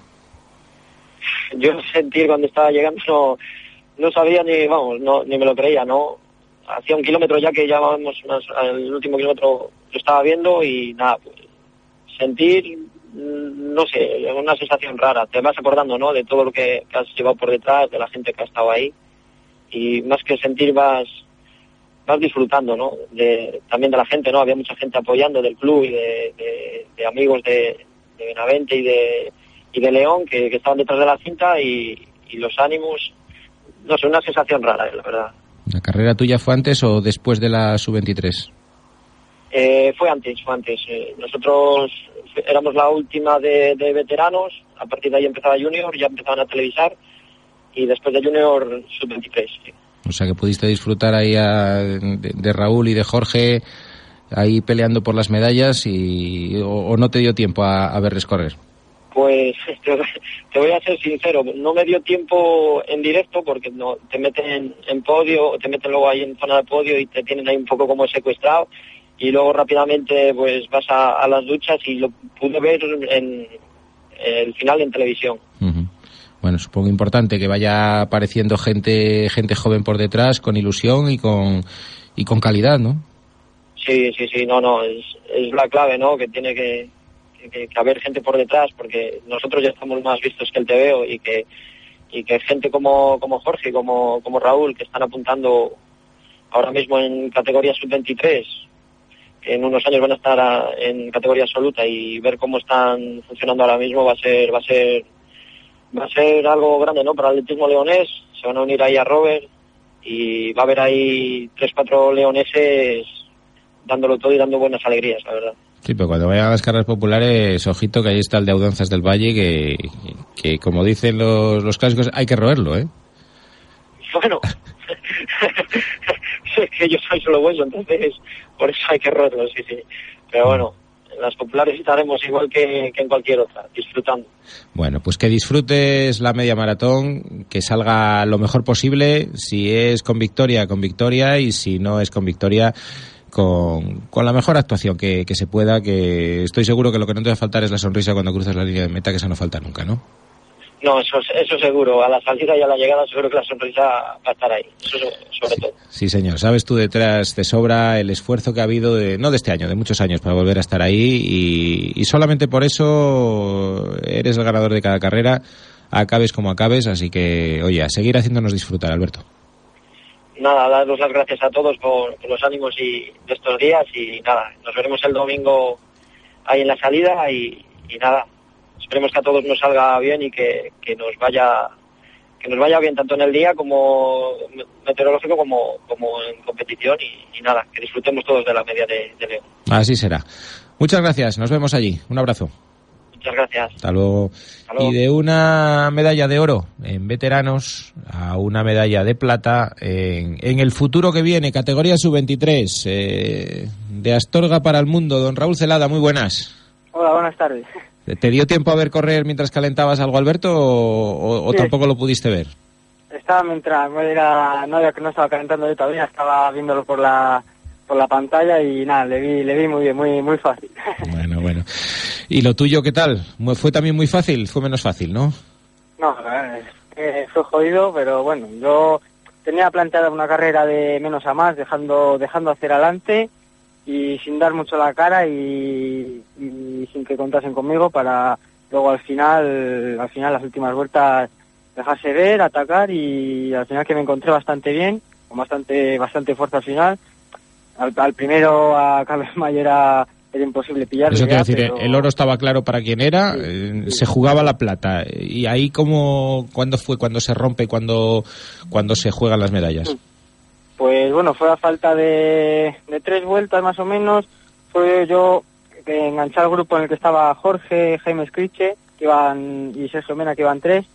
Yo sentir cuando estaba llegando no, no sabía ni, vamos, no, ni me lo creía, ¿no? Hacía un kilómetro ya que ya vamos, el último kilómetro lo estaba viendo y nada, pues sentir, no sé, una sensación rara. Te vas acordando, ¿no?, de todo lo que, que has llevado por detrás, de la gente que ha estado ahí, y más que sentir vas vas disfrutando, ¿no?, de, también de la gente, ¿no? Había mucha gente apoyando del club y de, de, de amigos de, de Benavente y de y de León que, que estaban detrás de la cinta y, y los ánimos, no sé, una sensación rara, la verdad. ¿La carrera tuya fue antes o después de la sub veintitrés? Eh, fue antes, fue antes. Eh, nosotros éramos la última de, de veteranos, a partir de ahí empezaba Junior, ya empezaban a televisar, y después de Junior sub veintitrés. Sí. O sea que pudiste disfrutar ahí a, de, de Raúl y de Jorge, ahí peleando por las medallas, y o, o no te dio tiempo a, a verles correr. Pues te, te voy a ser sincero, no me dio tiempo en directo porque no te meten en podio, te meten luego ahí en zona de podio y te tienen ahí un poco como secuestrado, y luego rápidamente pues vas a, a las duchas y lo pude ver en, en el final en televisión. Uh-huh. Bueno, supongo importante que vaya apareciendo gente gente joven por detrás con ilusión y con y con calidad, ¿no? Sí, sí, sí, no, no, es, es la clave, ¿no?, que tiene que Que, que haber gente por detrás, porque nosotros ya estamos más vistos que el T V O, y que y que gente como como Jorge, como como Raúl, que están apuntando ahora mismo en categoría sub veintitrés, que en unos años van a estar a, en categoría absoluta, y ver cómo están funcionando ahora mismo va a ser va a ser va a ser algo grande, ¿no?, para el atletismo leonés. Se van a unir ahí a Robert y va a haber ahí tres, cuatro leoneses dándolo todo y dando buenas alegrías, la verdad. Sí, pero cuando vayan a las carreras populares, ojito, que ahí está el de Audanzas del Valle, que, que como dicen los, los clásicos, hay que roerlo, ¿eh? Bueno, es que yo soy solo hueso, entonces por eso hay que roerlo, sí, sí. Pero bueno, en las populares estaremos igual que, que en cualquier otra, disfrutando. Bueno, pues que disfrutes la media maratón, que salga lo mejor posible, si es con victoria, con victoria, y si no es con victoria, Con, con la mejor actuación que, que se pueda, que estoy seguro que lo que no te va a faltar es la sonrisa cuando cruzas la línea de meta, que esa no falta nunca, ¿no? No, eso, eso seguro. A la salida y a la llegada seguro que la sonrisa va a estar ahí. Eso sobre todo. Sí, señor. Sabes tú detrás de sobra el esfuerzo que ha habido, de, no de este año, de muchos años, para volver a estar ahí, y, y solamente por eso eres el ganador de cada carrera, acabes como acabes. Así que, oye, a seguir haciéndonos disfrutar, Alberto. Nada, daros las gracias a todos por, por los ánimos y de estos días, y nada, nos veremos el domingo ahí en la salida, y, y nada, esperemos que a todos nos salga bien y que, que nos vaya que nos vaya bien tanto en el día como meteorológico como, como en competición y, y nada, que disfrutemos todos de la media de, de León. Así será. Muchas gracias, nos vemos allí. Un abrazo. Muchas gracias. Hasta luego. Hasta luego. Y de una medalla de oro en veteranos a una medalla de plata en, en el futuro que viene, categoría sub veintitrés, eh, de Astorga para el mundo. Don Raúl Celada, muy buenas. Hola, buenas tardes. ¿Te dio tiempo a ver correr mientras calentabas algo, Alberto, o, o, o sí. tampoco lo pudiste ver? Estaba mientras no era, no, no estaba calentando yo todavía, estaba viéndolo por la por la pantalla y nada, le vi le vi muy bien, muy muy fácil. Bueno, bueno. ¿Y lo tuyo qué tal? ¿Fue también muy fácil? ¿Fue menos fácil, no? No, eh, fue jodido, pero bueno, yo tenía planteada una carrera de menos a más, dejando dejando hacer adelante y sin dar mucho la cara y, y sin que contasen conmigo para luego al final, al final las últimas vueltas dejarse ver, atacar y al final que me encontré bastante bien, con bastante bastante fuerza al final. Al, al primero a Carlos Mayer era, era imposible pillarlo. Eso quiero ya, decir, pero... el oro estaba claro para quién era, sí, eh, sí. se jugaba la plata. ¿Y ahí cómo, cuándo fue, cuando se rompe, cuando, cuando se juegan las medallas? Pues bueno, fue a falta de, de tres vueltas más o menos, fue yo que enganché al grupo en el que estaba Jorge, Jaime Scriche, que iban, y Sergio Mena, que iban tres,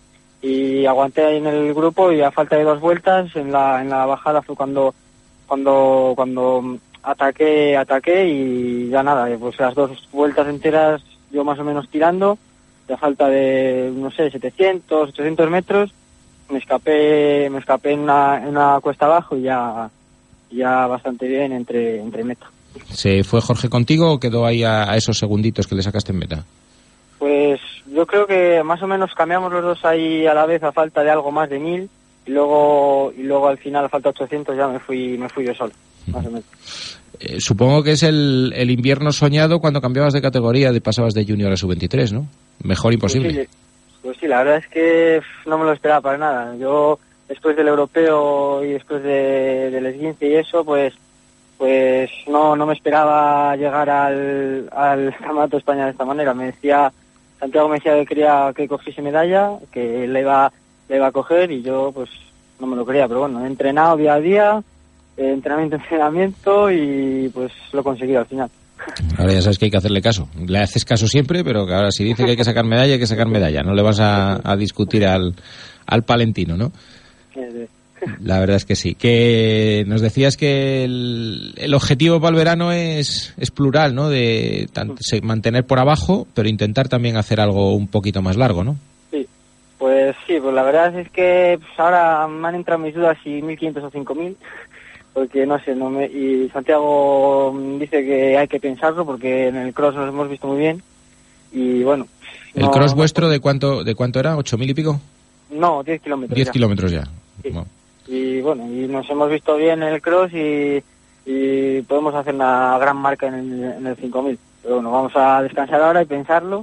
y aguanté ahí en el grupo y a falta de dos vueltas en la en la bajada fue cuando cuando cuando ataqué ataqué y ya nada, pues las dos vueltas enteras yo más o menos tirando, y a falta de, no sé, setecientos, ochocientos metros, me escapé me escapé en una, en una cuesta abajo y ya ya bastante bien entre entre meta. ¿Se fue Jorge contigo o quedó ahí a, a esos segunditos que le sacaste en meta? Pues yo creo que más o menos cambiamos los dos ahí a la vez a falta de algo más de mil y luego y luego al final a falta de ochocientos ya me fui me fui yo solo, más o menos. Eh, supongo que es el, el invierno soñado cuando cambiabas de categoría, de pasabas de junior a sub veintitrés, ¿no? Mejor imposible. Pues sí, pues sí, la verdad es que no me lo esperaba para nada. Yo después del europeo y después de, del esguince y eso, pues pues no no me esperaba llegar al, al Campeonato de España de esta manera. Me decía, Santiago me decía que quería que cogiese medalla, que le iba, le iba a coger y yo pues no me lo creía, pero bueno, he entrenado día a día, eh, entrenamiento, entrenamiento y pues lo he conseguido al final. Ahora ya sabes que hay que hacerle caso. Le haces caso siempre, pero que ahora si dice que hay que sacar medalla, hay que sacar medalla. No le vas a, a discutir al, al palentino, ¿no? La verdad es que sí. Que nos decías que el, el objetivo para el verano es, es plural, ¿no? De tanto, se, mantener por abajo, pero intentar también hacer algo un poquito más largo, ¿no? Sí, pues sí, pues la verdad es que pues ahora me han entrado mis dudas si mil quinientos o cinco mil, porque no sé, no me, y Santiago dice que hay que pensarlo porque en el cross nos hemos visto muy bien y bueno. ¿El no, cross no, vuestro de cuánto de cuánto era? ¿Ocho mil y pico? No, diez kilómetros. Diez kilómetros ya. Sí. Bueno. Y bueno, y nos hemos visto bien en el cross y, y podemos hacer una gran marca en el, en el cinco mil. Pero bueno, vamos a descansar ahora y pensarlo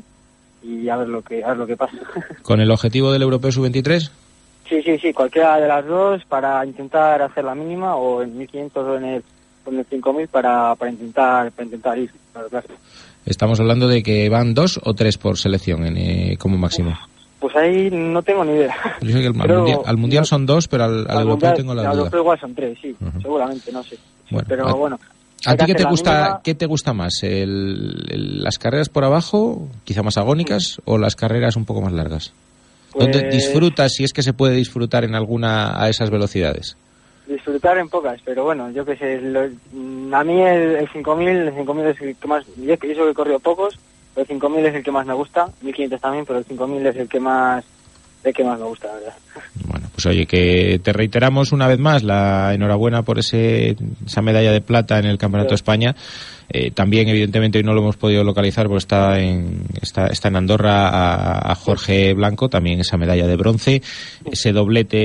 y a ver lo que a ver lo que pasa. ¿Con el objetivo del Europeo sub veintitrés? Sí, sí, sí, cualquiera de las dos para intentar hacer la mínima o en mil quinientos o en el, o en el cinco mil para, para intentar para intentar ir. Claro, claro. Estamos hablando de que van dos o tres por selección en, eh, como máximo. Pues ahí no tengo ni idea. Yo sé que el, Pero, al, mundial, al mundial no, son dos, pero al, al, al europeo mundial, tengo la al duda. Al europeo igual son tres, sí, Uh-huh. seguramente, no sé. Bueno, pero a, bueno. ¿A ti qué te gusta mínima... qué te gusta más? El, el, ¿Las carreras por abajo, quizá más agónicas, o las carreras un poco más largas? Pues... ¿Dónde disfrutas, si es que se puede disfrutar en alguna a esas velocidades? Disfrutar en pocas, pero bueno, yo qué sé, lo, a mí el, el cinco mil, el cinco mil es el que más, yo, yo que he corrido pocos, el cinco mil es el que más me gusta, mil quinientos también, pero el cinco mil es el que más el que más me gusta, la verdad. Bueno, pues oye, que te reiteramos una vez más la enhorabuena por ese esa medalla de plata en el Campeonato de España. Eh, también, evidentemente, hoy no lo hemos podido localizar porque está en, está, está en Andorra a, a Jorge Blanco, también esa medalla de bronce, ese doblete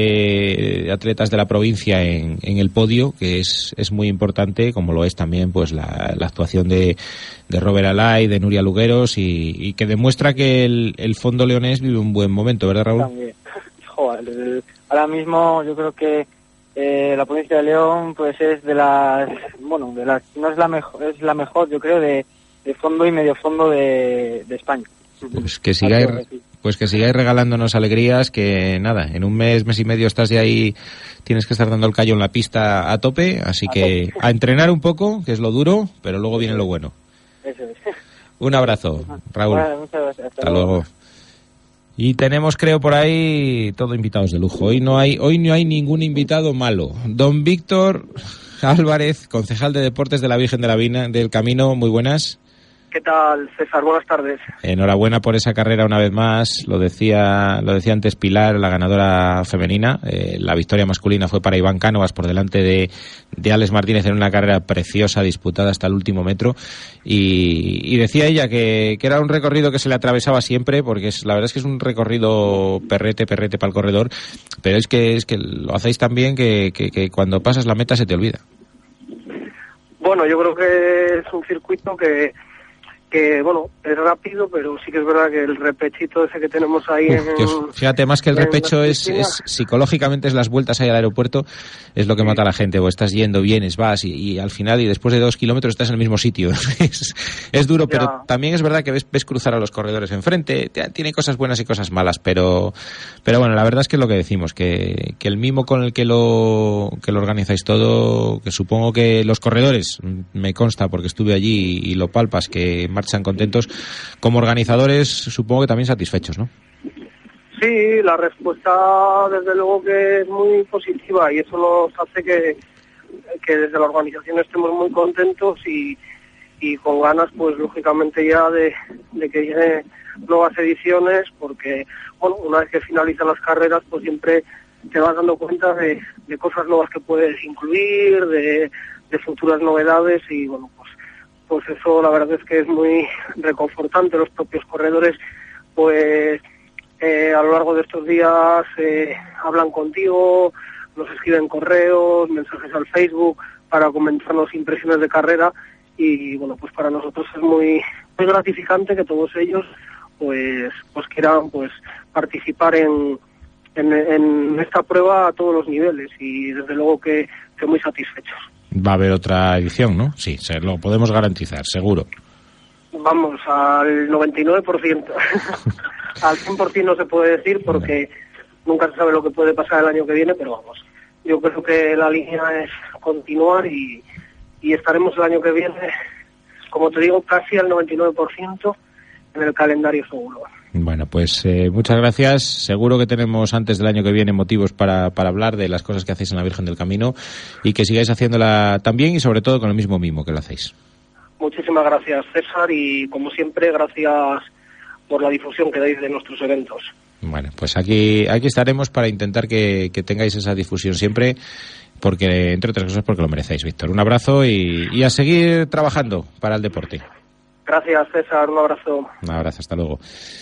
de atletas de la provincia en, en el podio, que es, es muy importante, como lo es también pues la, la actuación de, de Robert Alay, de Nuria Lugueros, y, y que demuestra que el, el fondo leonés vive un buen momento, ¿verdad, Raúl? También. Joder, el, ahora mismo yo creo que Eh, la provincia de León pues es de las, bueno, de las, no es la mejor, es la mejor yo creo de, de fondo y medio fondo de, de España. Pues que sigáis, Pues que sigáis regalándonos alegrías, que nada, en un mes, mes y medio estás ya ahí, tienes que estar dando el callo en la pista a tope, así que a entrenar un poco, que es lo duro, pero luego viene lo bueno. Eso es. Un abrazo, Raúl. Bueno, muchas gracias. Hasta, Hasta luego. Y tenemos, creo, por ahí todo invitados de lujo. Hoy no hay, hoy no hay ningún invitado malo. Don Víctor Álvarez, concejal de Deportes de la Virgen de la Vina, del Camino, muy buenas. ¿Qué tal, César? Buenas tardes. Enhorabuena por esa carrera una vez más. Lo decía, lo decía antes Pilar, la ganadora femenina. Eh, la victoria masculina fue para Iván Cánovas por delante de, de Alex Martínez en una carrera preciosa, disputada hasta el último metro. Y, y decía ella que, que era un recorrido que se le atravesaba siempre, porque es, la verdad es que es un recorrido perrete, perrete para el corredor. Pero es que, es que lo hacéis tan bien que, que, que cuando pasas la meta se te olvida. Bueno, yo creo que es un circuito que que bueno, es rápido, pero sí que es verdad que el repechito ese que tenemos ahí Uf, en... Dios, fíjate, más que el repecho es, es psicológicamente es las vueltas ahí al aeropuerto, es lo que mata a la gente, o estás yendo, vienes, vas y, y al final y después de dos kilómetros estás en el mismo sitio. es, es duro, ya. Pero también es verdad que ves, ves cruzar a los corredores enfrente, tiene cosas buenas y cosas malas, pero pero bueno, la verdad es que es lo que decimos, que, que el mimo con el que lo que lo organizáis todo, que supongo que los corredores, me consta porque estuve allí y, y lo palpas, que marchan contentos, como organizadores supongo que también satisfechos, ¿no? Sí, la respuesta desde luego que es muy positiva y eso nos hace que, que desde la organización estemos muy contentos y, y con ganas pues lógicamente ya de, de que lleguen nuevas ediciones, porque bueno, una vez que finalizan las carreras pues siempre te vas dando cuenta de, de cosas nuevas que puedes incluir, de, de futuras novedades y bueno, pues pues eso la verdad es que es muy reconfortante. Los propios corredores pues eh, a lo largo de estos días eh, hablan contigo, nos escriben correos, mensajes al Facebook para comentarnos impresiones de carrera y bueno, pues para nosotros es muy, muy gratificante que todos ellos pues pues quieran pues participar en, en, en esta prueba a todos los niveles y desde luego que, que muy satisfechos. Va a haber otra edición, ¿no? Sí, se lo podemos garantizar, seguro. Vamos, al noventa y nueve por ciento. Al cien por ciento no se puede decir porque no. Nunca se sabe lo que puede pasar el año que viene, pero vamos, yo creo que la línea es continuar y, y estaremos el año que viene, como te digo, casi al noventa y nueve por ciento en el calendario seguro. Bueno, pues eh, muchas gracias. Seguro que tenemos antes del año que viene motivos para, para hablar de las cosas que hacéis en la Virgen del Camino y que sigáis haciéndola también y sobre todo con el mismo mimo que lo hacéis. Muchísimas gracias, César, y como siempre, gracias por la difusión que dais de nuestros eventos. Bueno, pues aquí aquí estaremos para intentar que, que tengáis esa difusión siempre, porque entre otras cosas porque lo merecéis, Víctor. Un abrazo y, y a seguir trabajando para el deporte. Gracias, César. Un abrazo. Un abrazo, hasta luego.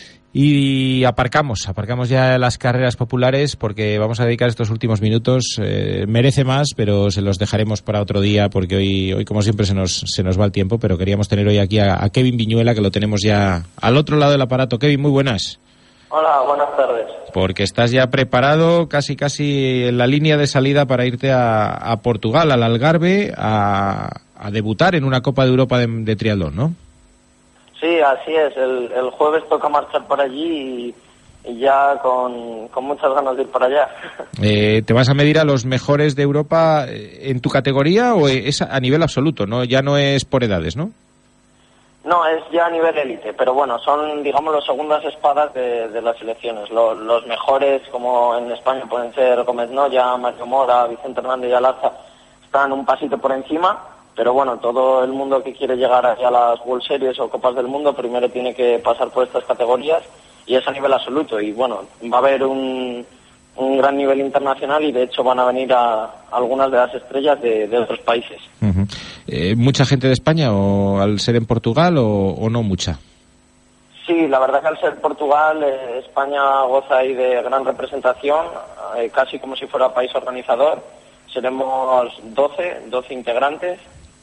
Y aparcamos, aparcamos ya las carreras populares porque vamos a dedicar estos últimos minutos, eh, merece más, pero se los dejaremos para otro día porque hoy, hoy como siempre se nos, se nos va el tiempo, pero queríamos tener hoy aquí a, a Kevin Viñuela, que lo tenemos ya al otro lado del aparato. Kevin, muy buenas. Hola, buenas tardes. Porque estás ya preparado casi casi en la línea de salida para irte a, a Portugal, al Algarve, a, a debutar en una Copa de Europa de, de triatlón, ¿no? Sí, así es. El, el jueves toca marchar por allí y, y ya con, con muchas ganas de ir para allá. Eh, ¿Te vas a medir a los mejores de Europa en tu categoría o es a nivel absoluto? No, ya no es por edades, ¿no? No, es ya a nivel élite, pero bueno, son, digamos, las segundas espadas de, de las selecciones. Lo, los mejores, como en España pueden ser Gómez Noya, Mario Mora, Vicente Hernández y Alaza, están un pasito por encima. Pero bueno, todo el mundo que quiere llegar a las World Series o Copas del Mundo primero tiene que pasar por estas categorías y es a nivel absoluto. Y bueno, va a haber un, un gran nivel internacional y de hecho van a venir a, a algunas de las estrellas de, de otros países. Uh-huh. eh, ¿Mucha gente de España o al ser en Portugal o, o no mucha? Sí, la verdad que al ser Portugal, eh, España goza ahí de gran representación, eh, casi como si fuera país organizador. Seremos doce, doce integrantes,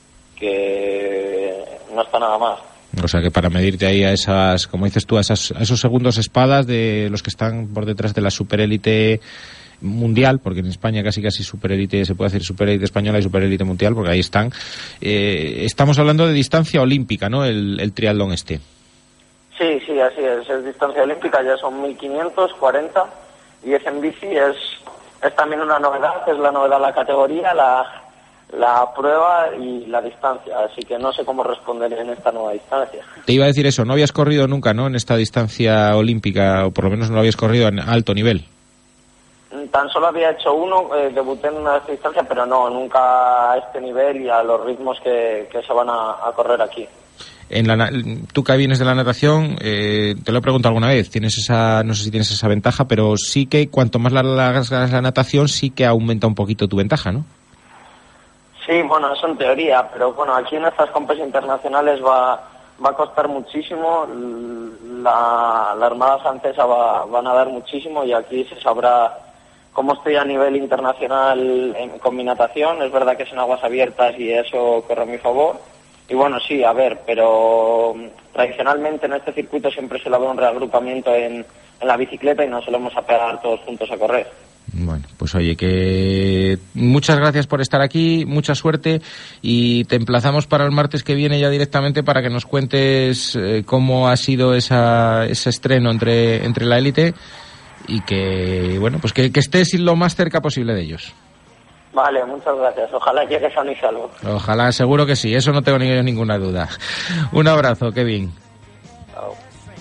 que no está nada más. O sea que para medirte ahí a esas, como dices tú, a, esas, a esos segundos espadas de los que están por detrás de la superélite mundial, porque en España casi casi superélite, se puede decir superélite española y superélite mundial, porque ahí están. Eh, estamos hablando de distancia olímpica, ¿no? El, el triatlón este. Sí, sí, así es. Es distancia olímpica, ya son mil quinientos cuarenta y es en bici, es, es también una novedad, es la novedad la categoría, la, la prueba y la distancia, así que no sé cómo responder en esta nueva distancia. Te iba a decir eso, no habías corrido nunca, ¿no?, en esta distancia olímpica, o por lo menos no lo habías corrido en alto nivel. Tan solo había hecho uno, eh, debuté en una distancia, pero no, nunca a este nivel y a los ritmos que, que se van a, a correr aquí. En la, tú que vienes de la natación, eh, te lo he preguntado alguna vez, tienes esa, no sé si tienes esa ventaja, pero sí que cuanto más largas la, la natación, sí que aumenta un poquito tu ventaja, ¿no? Sí, bueno, eso en teoría, pero bueno, aquí en estas competencias internacionales va, va a costar muchísimo, la, la Armada Francesa va, va a nadar muchísimo y aquí se sabrá cómo estoy a nivel internacional en, con mi natación. Es verdad que es en aguas abiertas y eso corre a mi favor. Y bueno, sí, a ver, pero tradicionalmente en este circuito siempre suele haber un reagrupamiento en, en la bicicleta y nos solemos apegar todos juntos a correr. Bueno, pues oye, que muchas gracias por estar aquí, mucha suerte y te emplazamos para el martes que viene ya directamente para que nos cuentes eh, cómo ha sido esa, ese estreno entre, entre la élite y que, bueno, pues que, que estés lo más cerca posible de ellos. Vale, muchas gracias. Ojalá llegue sano y salvo. Ojalá, seguro que sí, eso no tengo ni, ninguna duda. Un abrazo, Kevin. Chao.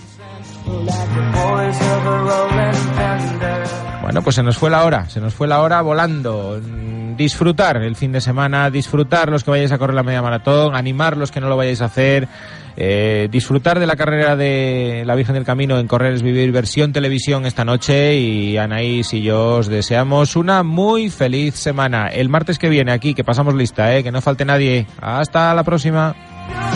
Bueno, pues se nos fue la hora, se nos fue la hora volando. Disfrutar el fin de semana, disfrutar los que vayáis a correr la media maratón, animar los que no lo vayáis a hacer, eh, disfrutar de la carrera de la Virgen del Camino en Correr es Vivir versión televisión esta noche, y Anaís y yo os deseamos una muy feliz semana. El martes que viene aquí, que pasamos lista, eh, que no falte nadie. Hasta la próxima.